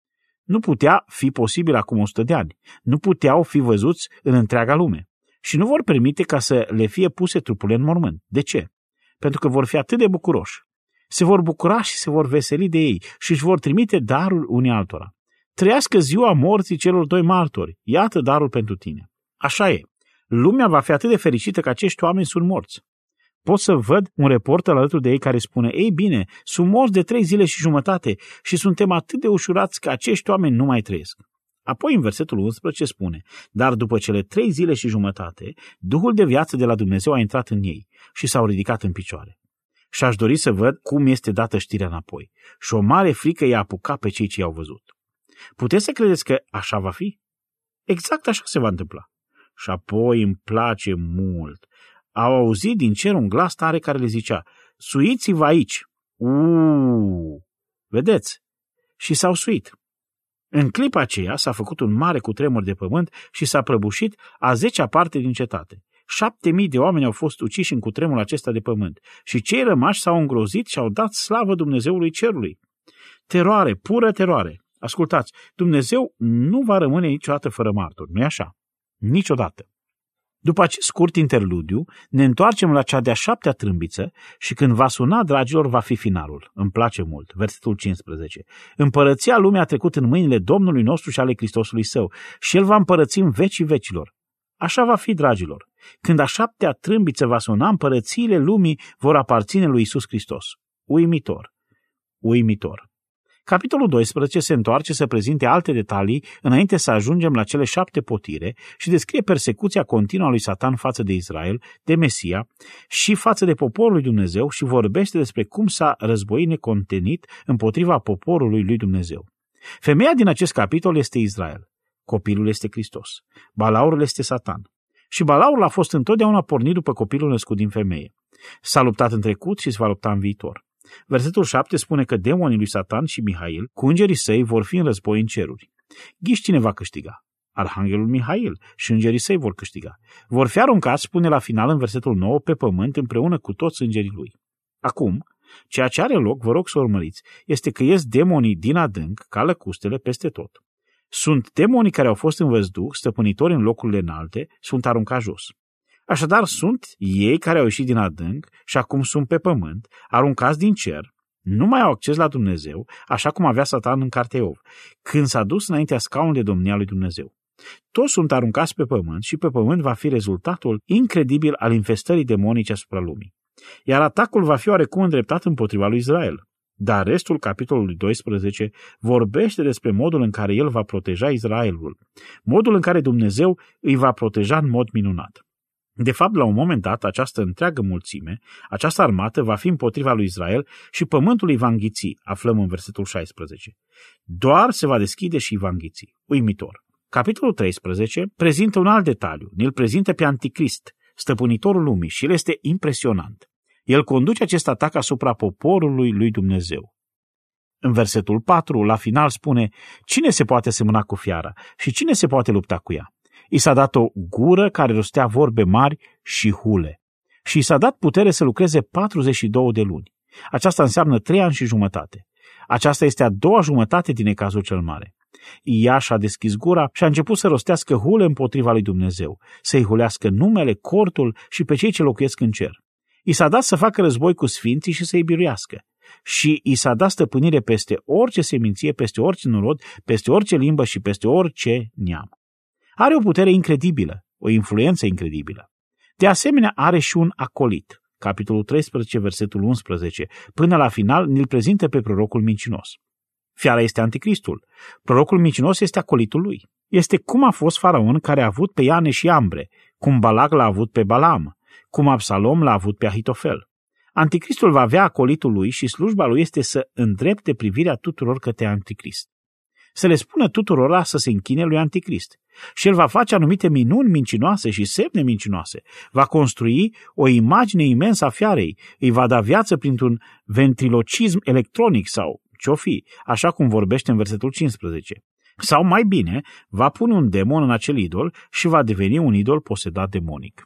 Nu putea fi posibil acum o sută de ani. Nu puteau fi văzuți în întreaga lume. Și nu vor permite ca să le fie puse trupurile în mormânt. De ce? Pentru că vor fi atât de bucuroși. Se vor bucura și se vor veseli de ei și își vor trimite darul unii altora. Trăiască ziua morții celor doi martori. Iată darul pentru tine. Așa e. Lumea va fi atât de fericită că acești oameni sunt morți. Pot să văd un reporter alături de ei care spune: ei bine, sunt morți de trei zile și jumătate și suntem atât de ușurați că acești oameni nu mai trăiesc. Apoi în versetul unsprezece spune: dar după cele trei zile și jumătate, Duhul de viață de la Dumnezeu a intrat în ei și s-au ridicat în picioare. Și aș dori să văd cum este dată știrea înapoi. Și o mare frică i-a apucat pe cei ce i-au văzut. Puteți să credeți că așa va fi? Exact așa se va întâmpla. Și apoi îmi place mult. Au auzit din cer un glas tare care le zicea: suiți-vă aici! Uuu! Vedeți? Și s-au suit. În clipa aceea s-a făcut un mare cutremur de pământ și s-a prăbușit a zecea parte din cetate. Șapte mii de oameni au fost uciși în cutremurul acesta de pământ și cei rămași s-au îngrozit și au dat slavă Dumnezeului cerului. Teroare, pură teroare. Ascultați, Dumnezeu nu va rămâne niciodată fără martori, nu-i așa? Niciodată. După acest scurt interludiu, ne întoarcem la cea de-a șaptea trâmbiță și când va suna, dragilor, va fi finalul. Îmi place mult. Versetul cincisprezece. Împărăția lumii a trecut în mâinile Domnului nostru și ale Hristosului Său și El va împărăți în vecii vecilor. Așa va fi, dragilor. Când a șaptea trâmbiță va suna, împărățiile lumii vor aparține lui Iisus Hristos. Uimitor. Uimitor. Capitolul doisprezece se întoarce să prezinte alte detalii înainte să ajungem la cele șapte potire și descrie persecuția continuă a lui Satan față de Israel, de Mesia și față de poporul lui Dumnezeu și vorbește despre cum s-a războit necontenit împotriva poporului lui Dumnezeu. Femeia din acest capitol este Israel. Copilul este Hristos. Balaurul este Satan. Și Balaurul a fost întotdeauna pornit după copilul născut din femeie. S-a luptat în trecut și se va lupta în viitor. Versetul șapte spune că demonii lui Satan și Mihail, cu îngerii săi, vor fi în război în ceruri. Ghiși cine va câștiga? Arhanghelul Mihail și îngerii săi vor câștiga. Vor fi aruncați, spune la final în versetul nouă, pe pământ împreună cu toți îngerii lui. Acum, ceea ce are loc, vă rog să urmăriți, este că ies demonii din adânc, ca lăcustele, peste tot. Sunt demonii care au fost în văzduh, stăpânitori în locurile înalte, sunt aruncați jos. Așadar, sunt ei care au ieșit din adânc și acum sunt pe pământ, aruncați din cer, nu mai au acces la Dumnezeu, așa cum avea Satan în cartea Iov, când s-a dus înaintea scaunului de domnia lui Dumnezeu. Toți sunt aruncați pe pământ și pe pământ va fi rezultatul incredibil al infestării demonice asupra lumii. Iar atacul va fi oarecum îndreptat împotriva lui Israel. Dar restul capitolului doisprezece vorbește despre modul în care el va proteja Israelul, modul în care Dumnezeu îi va proteja în mod minunat. De fapt, la un moment dat, această întreagă mulțime, această armată va fi împotriva lui Israel și pământul îi va înghiți, aflăm în versetul șaisprezece. Doar se va deschide și îi va înghiți. Uimitor. Capitolul treisprezece prezintă un alt detaliu. Ne-l prezintă pe Anticrist, stăpânitorul lumii, și el este impresionant. El conduce acest atac asupra poporului lui Dumnezeu. În versetul patru, la final spune: cine se poate semăna cu fiara și cine se poate lupta cu ea? I s-a dat o gură care rostea vorbe mari și hule. Și i s-a dat putere să lucreze patruzeci și două de luni. Aceasta înseamnă trei ani și jumătate. Aceasta este a doua jumătate din necazul cel mare. Ea și-a deschis gura și a început să rostească hule împotriva lui Dumnezeu, să-i hulească numele, cortul și pe cei ce locuiesc în cer. I s-a dat să facă război cu sfinții și să-i biruiască. Și i s-a dat stăpânire peste orice seminție, peste orice norod, peste orice limbă și peste orice neam. Are o putere incredibilă, o influență incredibilă. De asemenea, are și un acolit. Capitolul treisprezece, versetul unsprezece, până la final ne-l prezintă pe prorocul mincinos. Fiara este Anticristul. Prorocul mincinos este acolitul lui. Este cum a fost Faraon, care a avut pe Iane și Ambre, cum Balac l-a avut pe Balaam, cum Absalom l-a avut pe Ahitofel. Anticristul va avea acolitul lui și slujba lui este să îndrepte privirea tuturor către Anticrist. Să le spună tuturora să se închine lui Anticrist. Și el va face anumite minuni mincinoase și semne mincinoase. Va construi o imagine imensă a fiarei. Îi va da viață printr-un ventrilocism electronic sau ce-o fi, așa cum vorbește în versetul cincisprezece. Sau mai bine, va pune un demon în acel idol și va deveni un idol posedat demonic.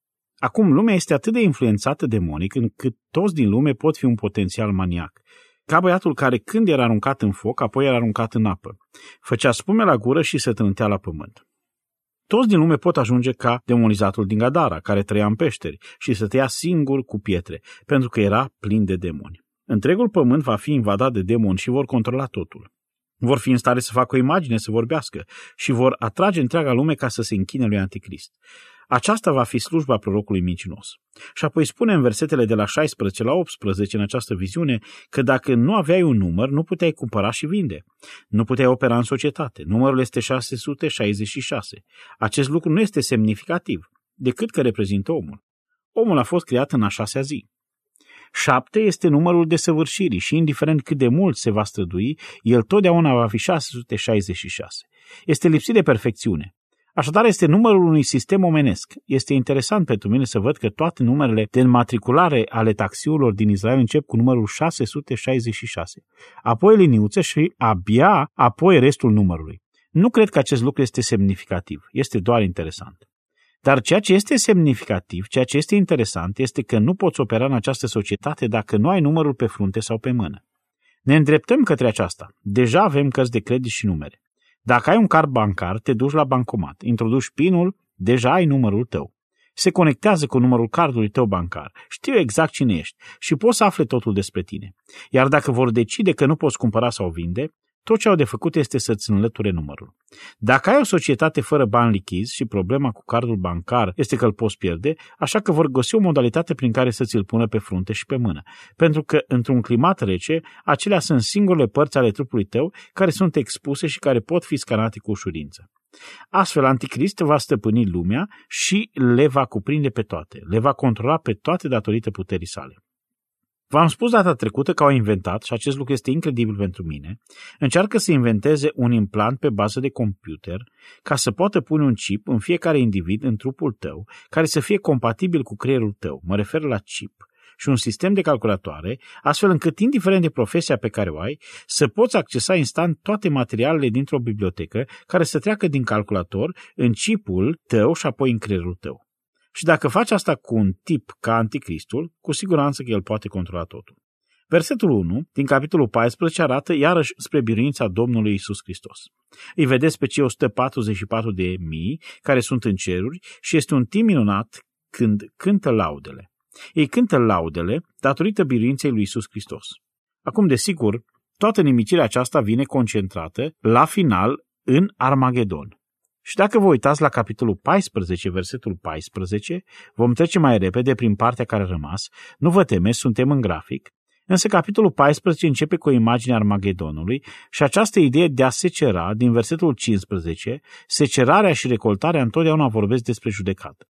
Acum, lumea este atât de influențată demonic încât toți din lume pot fi un potențial maniac. Ca băiatul care, când era aruncat în foc, apoi era aruncat în apă. Făcea spume la gură și se trântea la pământ. Toți din lume pot ajunge ca demonizatul din Gadara, care trăia în peșteri și se tăia singur cu pietre, pentru că era plin de demoni. Întregul pământ va fi invadat de demoni și vor controla totul. Vor fi în stare să facă o imagine, să vorbească și vor atrage întreaga lume ca să se închine lui Anticrist. Aceasta va fi slujba prorocului mincinos. Și apoi spune în versetele de la șaisprezece la optsprezece în această viziune că dacă nu aveai un număr, nu puteai cumpăra și vinde. Nu puteai opera în societate. Numărul este șase sute șaizeci și șase. Acest lucru nu este semnificativ, decât că reprezintă omul. Omul a fost creat în a șasea zi. Șapte este numărul desăvârșirii și indiferent cât de mult se va strădui, el totdeauna va fi șase sute șaizeci și șase. Este lipsit de perfecțiune. Așadar, este numărul unui sistem omenesc. Este interesant pentru mine să văd că toate numerele de înmatriculare ale taxiurilor din Israel încep cu numărul șase sute șaizeci și șase, apoi liniuță și abia apoi restul numărului. Nu cred că acest lucru este semnificativ, este doar interesant. Dar ceea ce este semnificativ, ceea ce este interesant, este că nu poți opera în această societate dacă nu ai numărul pe frunte sau pe mână. Ne îndreptăm către aceasta. Deja avem cărți de credit și numere. Dacă ai un card bancar, te duci la bancomat, introduci pinul, deja ai numărul tău. Se conectează cu numărul cardului tău bancar, știu exact cine ești și poți să afle totul despre tine. Iar dacă vor decide că nu poți cumpăra sau vinde, tot ce au de făcut este să-ți înlăture numărul. Dacă ai o societate fără bani lichizi și problema cu cardul bancar este că îl poți pierde, așa că vor găsi o modalitate prin care să ți-l pună pe frunte și pe mână. Pentru că, într-un climat rece, acelea sunt singurele părți ale trupului tău care sunt expuse și care pot fi scanate cu ușurință. Astfel, Anticrist va stăpâni lumea și le va cuprinde pe toate, le va controla pe toate datorită puterii sale. V-am spus data trecută că au inventat, și acest lucru este incredibil pentru mine, încearcă să inventeze un implant pe bază de computer ca să poată pune un chip în fiecare individ în trupul tău care să fie compatibil cu creierul tău, mă refer la chip, și un sistem de calculatoare, astfel încât, indiferent de profesia pe care o ai, să poți accesa instant toate materialele dintr-o bibliotecă care să treacă din calculator în chipul tău și apoi în creierul tău. Și dacă faci asta cu un tip ca Anticristul, cu siguranță că el poate controla totul. Versetul unu din capitolul paisprezece arată iarăși spre biruința Domnului Iisus Hristos. Îi vedeți pe cei o sută patruzeci și patru de mii care sunt în ceruri și este un timp minunat când cântă laudele. Ei cântă laudele datorită biruinței lui Iisus Hristos. Acum, desigur, toată nimicirea aceasta vine concentrată la final în Armagedon. Și dacă vă uitați la capitolul paisprezece, versetul paisprezece, vom trece mai repede prin partea care a rămas. Nu vă temeți, suntem în grafic. Însă capitolul paisprezece începe cu o imagine a Armagedonului și această idee de a secera, din versetul cincisprezece, secerarea și recoltarea întotdeauna vorbesc despre judecată.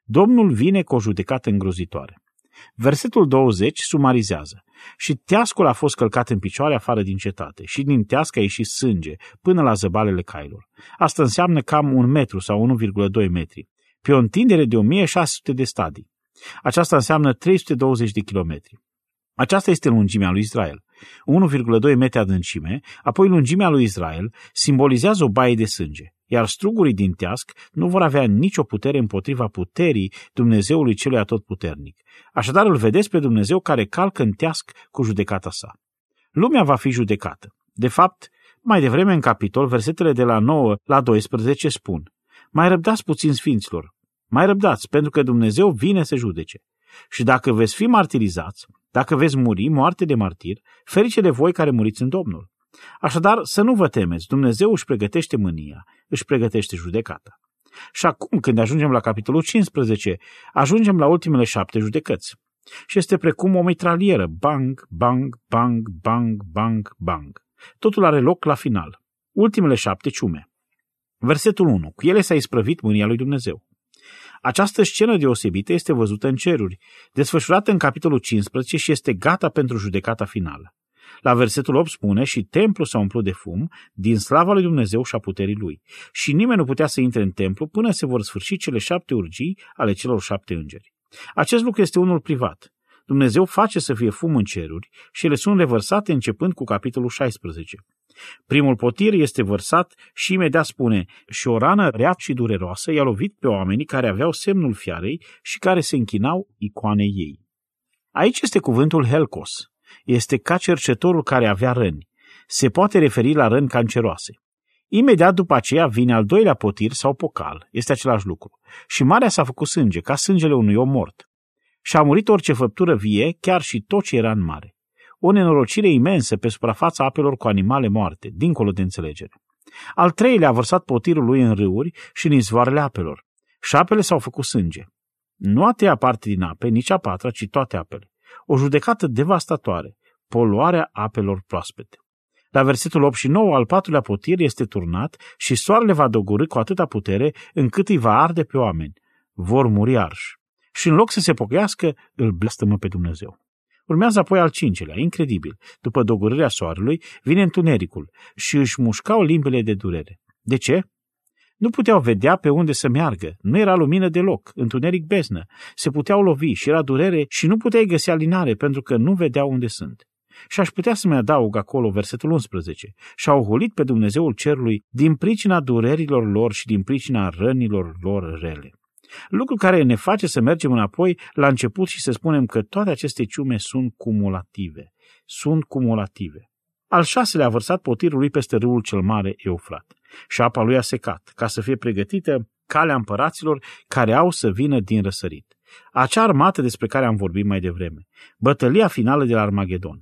Domnul vine cu o judecată îngrozitoare. Versetul douăzeci sumarizează: și teascul a fost călcat în picioare afară din cetate și din teasc a ieșit sânge până la zăbalele cailor. Asta înseamnă cam un metru sau unu virgulă doi metri, pe o întindere de o mie șase sute de stadii. Aceasta înseamnă trei sute douăzeci de kilometri. Aceasta este lungimea lui Israel. unu virgulă doi metri adâncime, apoi lungimea lui Israel simbolizează o baie de sânge, iar strugurii din teasc nu vor avea nicio putere împotriva puterii Dumnezeului celui atotputernic. Așadar îl vedeți pe Dumnezeu care calcă în teasc cu judecata sa. Lumea va fi judecată. De fapt, mai devreme în capitol, versetele de la nouă la doisprezece spun: mai răbdați puțin, sfinților, mai răbdați, pentru că Dumnezeu vine să judece. Și dacă veți fi martirizați, dacă veți muri moarte de martir, ferice de voi care muriți în Domnul. Așadar, să nu vă temeți, Dumnezeu își pregătește mânia, își pregătește judecata. Și acum, când ajungem la capitolul cincisprezece, ajungem la ultimele șapte judecăți. Și este precum o mitralieră, bang, bang, bang, bang, bang, bang. Totul are loc la final. Ultimele șapte ciume. Versetul unu. Cu ele s-a isprăvit mânia lui Dumnezeu. Această scenă deosebită este văzută în ceruri, desfășurată în capitolul cincisprezece și este gata pentru judecata finală. La versetul opt spune: și templul s-a umplut de fum din slava lui Dumnezeu și a puterii lui. Și nimeni nu putea să intre în templu până se vor sfârși cele șapte urgii ale celor șapte îngeri. Acest lucru este unul privat. Dumnezeu face să fie fum în ceruri și ele sunt revărsate începând cu capitolul șaisprezece. Primul potir este vărsat și imediat spune: și o rană rea și dureroasă i-a lovit pe oamenii care aveau semnul fiarei și care se închinau icoanei ei. Aici este cuvântul helcos. Este ca cercetorul care avea răni. Se poate referi la răni canceroase. Imediat după aceea vine al doilea potir sau pocal. Este același lucru. Și marea s-a făcut sânge, ca sângele unui om mort. Și a murit orice făptură vie, chiar și tot ce era în mare. O nenorocire imensă pe suprafața apelor cu animale moarte, dincolo de înțelegere. Al treilea a vărsat potirul lui în râuri și în izvoarele apelor. Și apele s-au făcut sânge. Nu a treia parte din ape, nici a patra, ci toate apele. O judecată devastatoare, poluarea apelor proaspete. La versetul opt și nouă, al patrulea potir este turnat și soarele va dogorî cu atâta putere încât îi va arde pe oameni. Vor muri arși. Și în loc să se pocăiască, îl blastămă pe Dumnezeu. Urmează apoi al cincelea, incredibil. După dogorârea soarelui, vine întunericul și își mușcau limbile de durere. De ce? Nu puteau vedea pe unde să meargă, nu era lumină deloc, întuneric beznă, se puteau lovi și era durere și nu puteai găsi alinare pentru că nu vedeau unde sunt. Și aș putea să-mi adaug acolo versetul unsprezece. Și-au oholit pe Dumnezeul cerului din pricina durerilor lor și din pricina rănilor lor rele. Lucru care ne face să mergem înapoi la început și să spunem că toate aceste ciume sunt cumulative. Sunt cumulative. Al șaselea a vărsat potirul lui peste râul cel mare Eufrat și apa lui a secat, ca să fie pregătită calea împăraților care au să vină din răsărit. Acea armată despre care am vorbit mai devreme, bătălia finală de la Armagedon.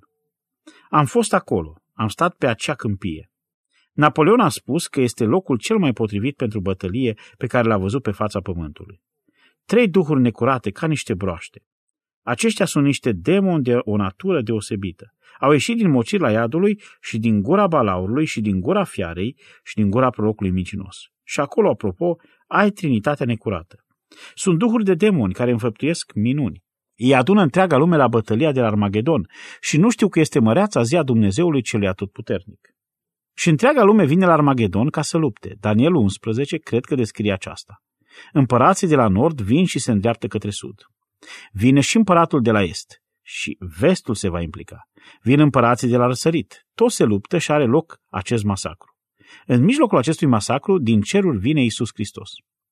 Am fost acolo, am stat pe acea câmpie. Napoleon a spus că este locul cel mai potrivit pentru bătălie pe care l-a văzut pe fața pământului. Trei duhuri necurate ca niște broaște. Aceștia sunt niște demoni de o natură deosebită. Au ieșit din mocirla iadului și din gura balaurului și din gura fiarei și din gura prorocului mincinos. Și acolo, apropo, ai Trinitatea necurată. Sunt duhuri de demoni care înfăptuiesc minuni. Ei adună întreaga lume la bătălia de la Armagedon și nu știu că este măreața zi a Dumnezeului celui atotputernic. Și întreaga lume vine la Armagedon ca să lupte. Daniel unsprezece cred că descrie aceasta. Împărații de la nord vin și se îndreaptă către sud. Vine și împăratul de la est și vestul se va implica. Vin împărații de la răsărit. Toți se luptă și are loc acest masacru. În mijlocul acestui masacru, din ceruri vine Iisus Hristos.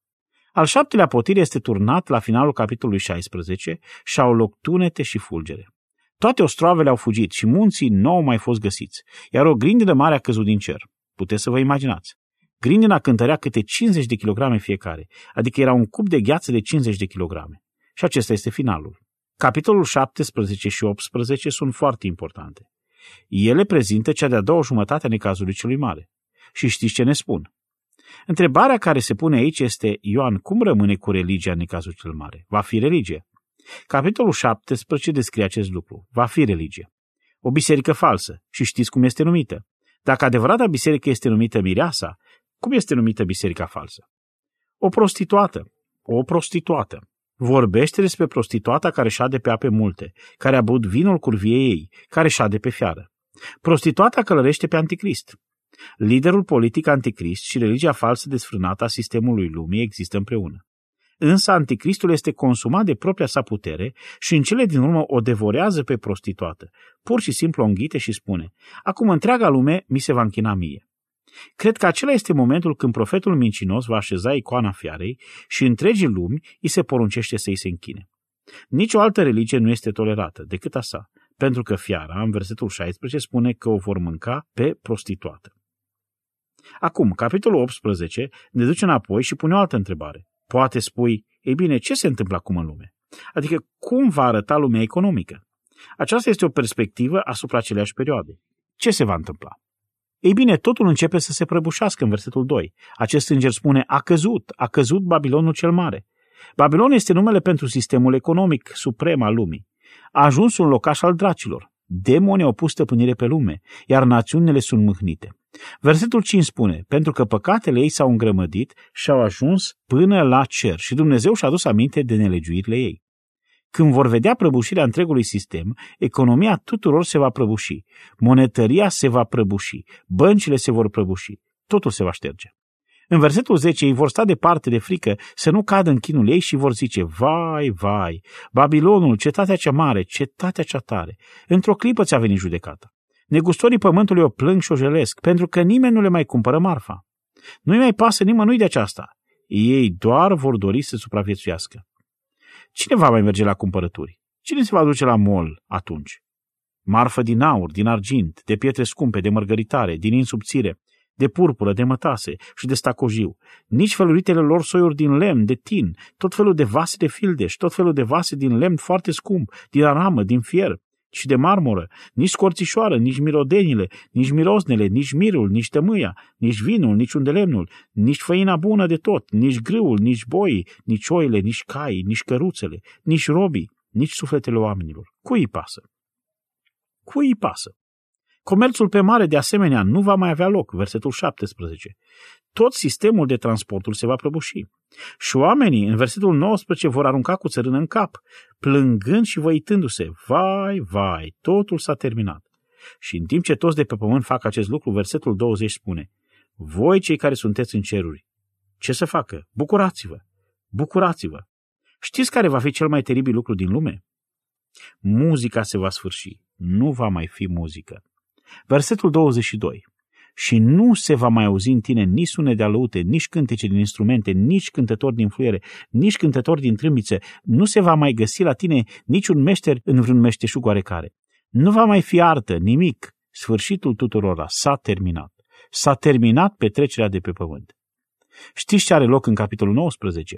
Al șaptelea potir este turnat la finalul capitolului șaisprezece și au loc tunete și fulgere. Toate ostroavele au fugit și munții nu au mai fost găsiți, iar o grindină mare a căzut din cer. Puteți să vă imaginați. Grindina cântărea câte cincizeci de kilograme fiecare, adică era un cub de gheață de cincizeci de kilograme. Și acesta este finalul. Capitolul șaptesprezece și optsprezece sunt foarte importante. Ele prezintă cea de-a doua jumătate a necazului celui mare. Și știți ce ne spun? Întrebarea care se pune aici este: Ioan, cum rămâne cu religia în necazul cel mare? Va fi religie? Capitolul șaptesprezece descrie acest lucru. Va fi religie. O biserică falsă. Și știți cum este numită? Dacă adevărata biserică este numită mireasa, cum este numită biserica falsă? O prostituată. O prostituată. Vorbește despre prostituata care șade pe ape multe, care a băut vinul curviei ei, care șade pe fiară. Prostituata călărește pe anticrist. Liderul politic anticrist și religia falsă desfrânată a sistemului lumii există împreună. Însă anticristul este consumat de propria sa putere și în cele din urmă o devorează pe prostituată. Pur și simplu o înghite și spune: acum întreaga lume mi se va închina mie. Cred că acela este momentul când profetul mincinos va așeza icoana fiarei și întregii lumi îi se poruncește să îi se închine. Nici o altă religie nu este tolerată decât a sa, pentru că fiara, în versetul șaisprezece, spune că o vor mânca pe prostituată. Acum, capitolul optsprezece ne duce înapoi și pune o altă întrebare. Poate spui: ei bine, ce se întâmplă acum în lume? Adică, cum va arăta lumea economică? Aceasta este o perspectivă asupra aceleași perioade. Ce se va întâmpla? Ei bine, totul începe să se prăbușească în versetul doi. Acest înger spune: a căzut, a căzut Babilonul cel mare. Babilon este numele pentru sistemul economic suprem al lumii. A ajuns un locaș al dracilor. Demonii au pus stăpânire pe lume, iar națiunile sunt mâhnite. Versetul cinci spune: pentru că păcatele ei s-au îngrămădit și au ajuns până la cer și Dumnezeu și-a adus aminte de nelegiuirile ei. Când vor vedea prăbușirea întregului sistem, economia tuturor se va prăbuși, monetăria se va prăbuși, băncile se vor prăbuși, totul se va șterge. În versetul zece ei vor sta departe de frică să nu cadă în chinul ei și vor zice: vai, vai, Babilonul, cetatea cea mare, cetatea cea tare, într-o clipă ți-a venit judecata. Negustorii pământului o plâng și o jelesc, pentru că nimeni nu le mai cumpără marfa. Nu-i mai pasă nimănui de aceasta. Ei doar vor dori să supraviețuiască. Cine va mai merge la cumpărături? Cine se va duce la mall atunci? Marfă din aur, din argint, de pietre scumpe, de mărgăritare, din insubțire, de purpură, de mătase și de stacojiu. Nici feluritele lor soiuri din lemn, de tin, tot felul de vase de fildeș, tot felul de vase din lemn foarte scump, din aramă, din fier și de marmură, nici scorțișoară, nici mirodenile, nici miroznele, nici mirul, nici tămâia, nici vinul, nici undelemnul, nici făina bună de tot, nici grâul, nici boii, nici oile, nici caii, nici căruțele, nici robii, nici sufletele oamenilor. Cui îi pasă? Cui îi pasă? Comerțul pe mare, de asemenea, nu va mai avea loc, versetul șaptesprezece. Tot sistemul de transportul se va prăbuși. Și oamenii, în versetul nouăsprezece, vor arunca cu țărână în cap, plângând și văitându-se. Vai, vai, totul s-a terminat. Și în timp ce toți de pe pământ fac acest lucru, versetul douăzeci spune: voi, cei care sunteți în ceruri, ce să facă? Bucurați-vă! Bucurați-vă! Știți care va fi cel mai teribil lucru din lume? Muzica se va sfârși. Nu va mai fi muzică. Versetul douăzeci și doi. Și nu se va mai auzi în tine nici sunet de alăute, nici cântece din instrumente, nici cântători din fluiere, nici cântători din trâmbițe. Nu se va mai găsi la tine niciun meșter în vreun meșteșug oarecare. Nu va mai fi artă, nimic. Sfârșitul tuturora s-a terminat. S-a terminat petrecerea de pe pământ. Știți ce are loc în capitolul nouăsprezece?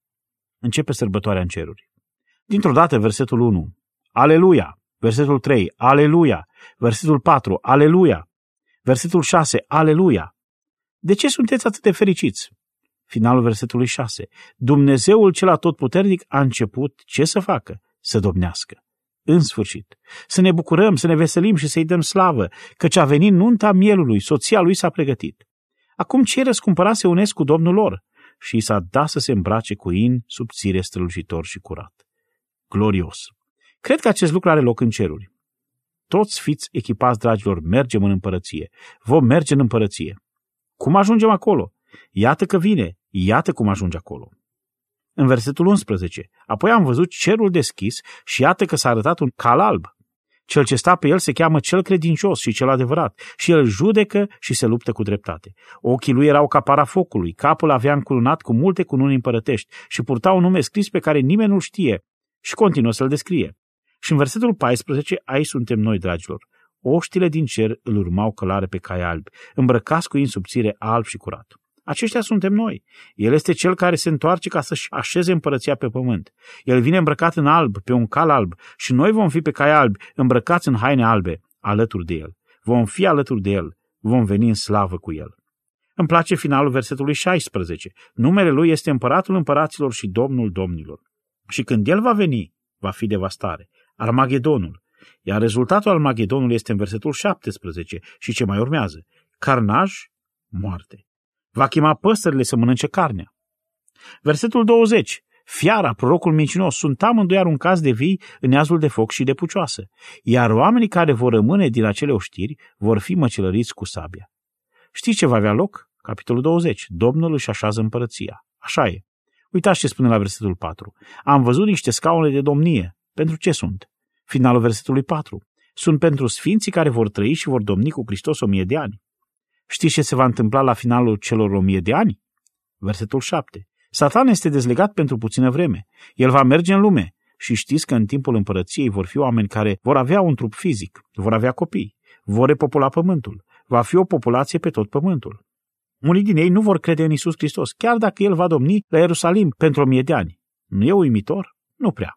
Începe sărbătoarea în ceruri. Dintr-o dată, versetul unu. Aleluia! Versetul trei. Aleluia! Versetul patru. Aleluia! Versetul șase. Aleluia! De ce sunteți atât de fericiți? Finalul versetului șase. Dumnezeul cel atotputernic a început ce să facă? Să domnească. În sfârșit. Să ne bucurăm, să ne veselim și să-i dăm slavă, căci a venit nunta mielului, soția lui s-a pregătit. Acum cei răscumpărați se unesc cu Domnul lor și i s-a dat să se îmbrace cu in subțire, strălucitor și curat. Glorios! Cred că acest lucru are loc în ceruri. Toți fiți echipați, dragilor, mergem în împărăție. Vom merge în împărăție. Cum ajungem acolo? Iată că vine, iată cum ajunge acolo. În versetul unsprezece. Apoi am văzut cerul deschis și iată că s-a arătat un cal alb. Cel ce sta pe el se cheamă cel credincios și cel adevărat și el judecă și se luptă cu dreptate. Ochii lui erau ca para focului, capul avea încununat cu multe cununi împărătești și purta un nume scris pe care nimeni nu știe și continuă să-l descrie. Și în versetul paisprezece, aici suntem noi, dragilor. Oștile din cer îl urmau călare pe cai albi, îmbrăcați cu in subțire alb și curat. Aceștia suntem noi. El este cel care se întoarce ca să-și așeze împărăția pe pământ. El vine îmbrăcat în alb, pe un cal alb, și noi vom fi pe cai albi, îmbrăcați în haine albe, alături de el. Vom fi alături de el, vom veni în slavă cu el. Îmi place finalul versetului șaisprezece. Numele lui este Împăratul împăraților și Domnul domnilor. Și când el va veni, va fi devastare. Armagedonul. Iar rezultatul Armagedonului este în versetul șaptesprezece și ce mai urmează. Carnaj, moarte. Va chema păsările să mănânce carnea. Versetul douăzeci. Fiara, prorocul mincinos, sunt amândoi aruncați de vii în iazul de foc și de pucioasă, iar oamenii care vor rămâne din acele oștiri vor fi măcelăriți cu sabia. Știți ce va avea loc? Capitolul douăzeci. Domnul își așează împărăția. Așa e. Uitați ce spune la versetul patru. Am văzut niște scaune de domnie. Pentru ce sunt? Finalul versetului patru. Sunt pentru sfinții care vor trăi și vor domni cu Hristos o mie de ani. Știți ce se va întâmpla la finalul celor o mie de ani? Versetul șapte. Satan este dezlegat pentru puțină vreme. El va merge în lume și știți că în timpul împărăției vor fi oameni care vor avea un trup fizic, vor avea copii, vor repopula pământul, va fi o populație pe tot pământul. Unii din ei nu vor crede în Iisus Hristos, chiar dacă El va domni la Ierusalim pentru o mie de ani. Nu e uimitor? Nu prea.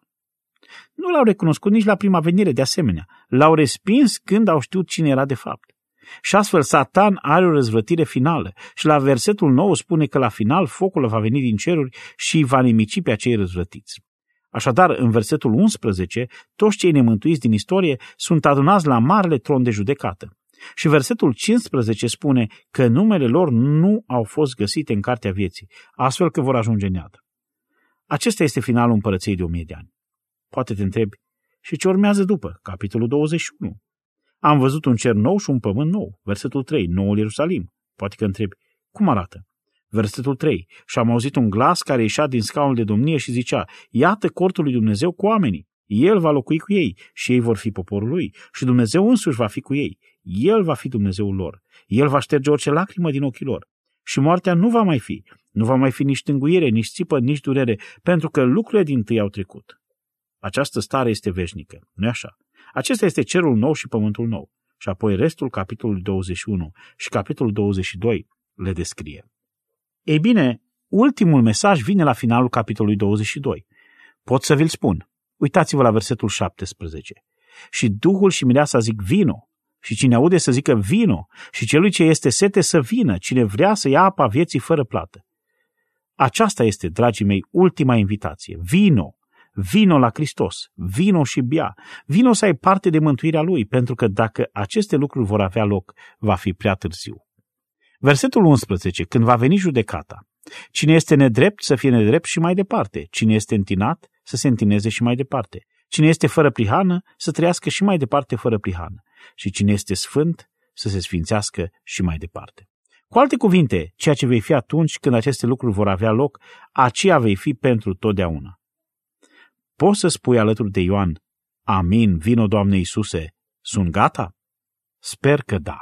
Nu l-au recunoscut nici la prima venire, de asemenea. L-au respins când au știut cine era de fapt. Și astfel Satan are o răzvrătire finală și la versetul nouă spune că la final focul va veni din ceruri și va nimici pe acei răzvrătiți. Așadar, în versetul unsprezece, toți cei nemântuiți din istorie sunt adunați la marele tron de judecată. Și versetul cincisprezece spune că numele lor nu au fost găsite în cartea vieții, astfel că vor ajunge în iad. Acesta este finalul împărăției de o mie de ani. Poate te întrebi, și ce urmează după? Capitolul douăzeci și unu. Am văzut un cer nou și un pământ nou. Versetul trei. Noul Ierusalim. Poate că întrebi, cum arată? Versetul trei. Și am auzit un glas care ieșea din scaunul de domnie și zicea, iată cortul lui Dumnezeu cu oamenii. El va locui cu ei și ei vor fi poporul lui și Dumnezeu însuși va fi cu ei. El va fi Dumnezeul lor. El va șterge orice lacrimă din ochii lor. Și moartea nu va mai fi. Nu va mai fi nici tânguire, nici țipă, nici durere, pentru că lucrurile dintâi au trecut. Această stare este veșnică, nu-i așa? Acesta este cerul nou și pământul nou. Și apoi restul capitolului douăzeci și unu și capitolul douăzeci și doi le descrie. Ei bine, ultimul mesaj vine la finalul capitolului douăzeci și doi. Pot să vi-l spun. Uitați-vă la versetul șaptesprezece. Și Duhul și mireasa zic vino, și cine aude să zică vino, și celui ce este sete să vină, cine vrea să ia apa vieții fără plată. Aceasta este, dragii mei, ultima invitație. Vino! Vino la Hristos, vino și bea, vino să ai parte de mântuirea Lui, pentru că dacă aceste lucruri vor avea loc, va fi prea târziu. Versetul unsprezece, când va veni judecata, cine este nedrept să fie nedrept și mai departe, cine este întinat să se întineze și mai departe, cine este fără prihană să trăiască și mai departe fără prihană și cine este sfânt să se sfințească și mai departe. Cu alte cuvinte, ceea ce vei fi atunci când aceste lucruri vor avea loc, aceea vei fi pentru totdeauna. Poți să spui alături de Ioan, amin, vino Doamne Iisuse, sunt gata? Sper că da.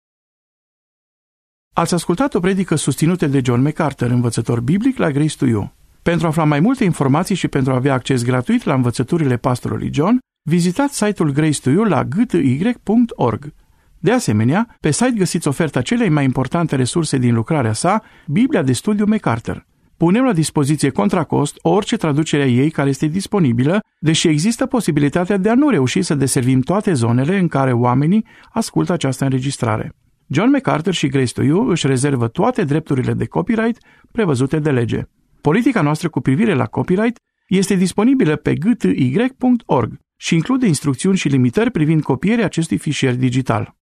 Ați ascultat o predică susținută de John MacArthur, învățător biblic la Grace to You. Pentru a afla mai multe informații și pentru a avea acces gratuit la învățăturile pastorului John, vizitați site-ul Grace to You la g t y punct org. De asemenea, pe site găsiți oferta celei mai importante resurse din lucrarea sa, Biblia de studiu MacArthur. Punem la dispoziție contra cost orice traducere a ei care este disponibilă, deși există posibilitatea de a nu reuși să deservim toate zonele în care oamenii ascultă această înregistrare. John MacArthur și Grace to You își rezervă toate drepturile de copyright prevăzute de lege. Politica noastră cu privire la copyright este disponibilă pe g t y punct org și include instrucțiuni și limitări privind copierea acestui fișier digital.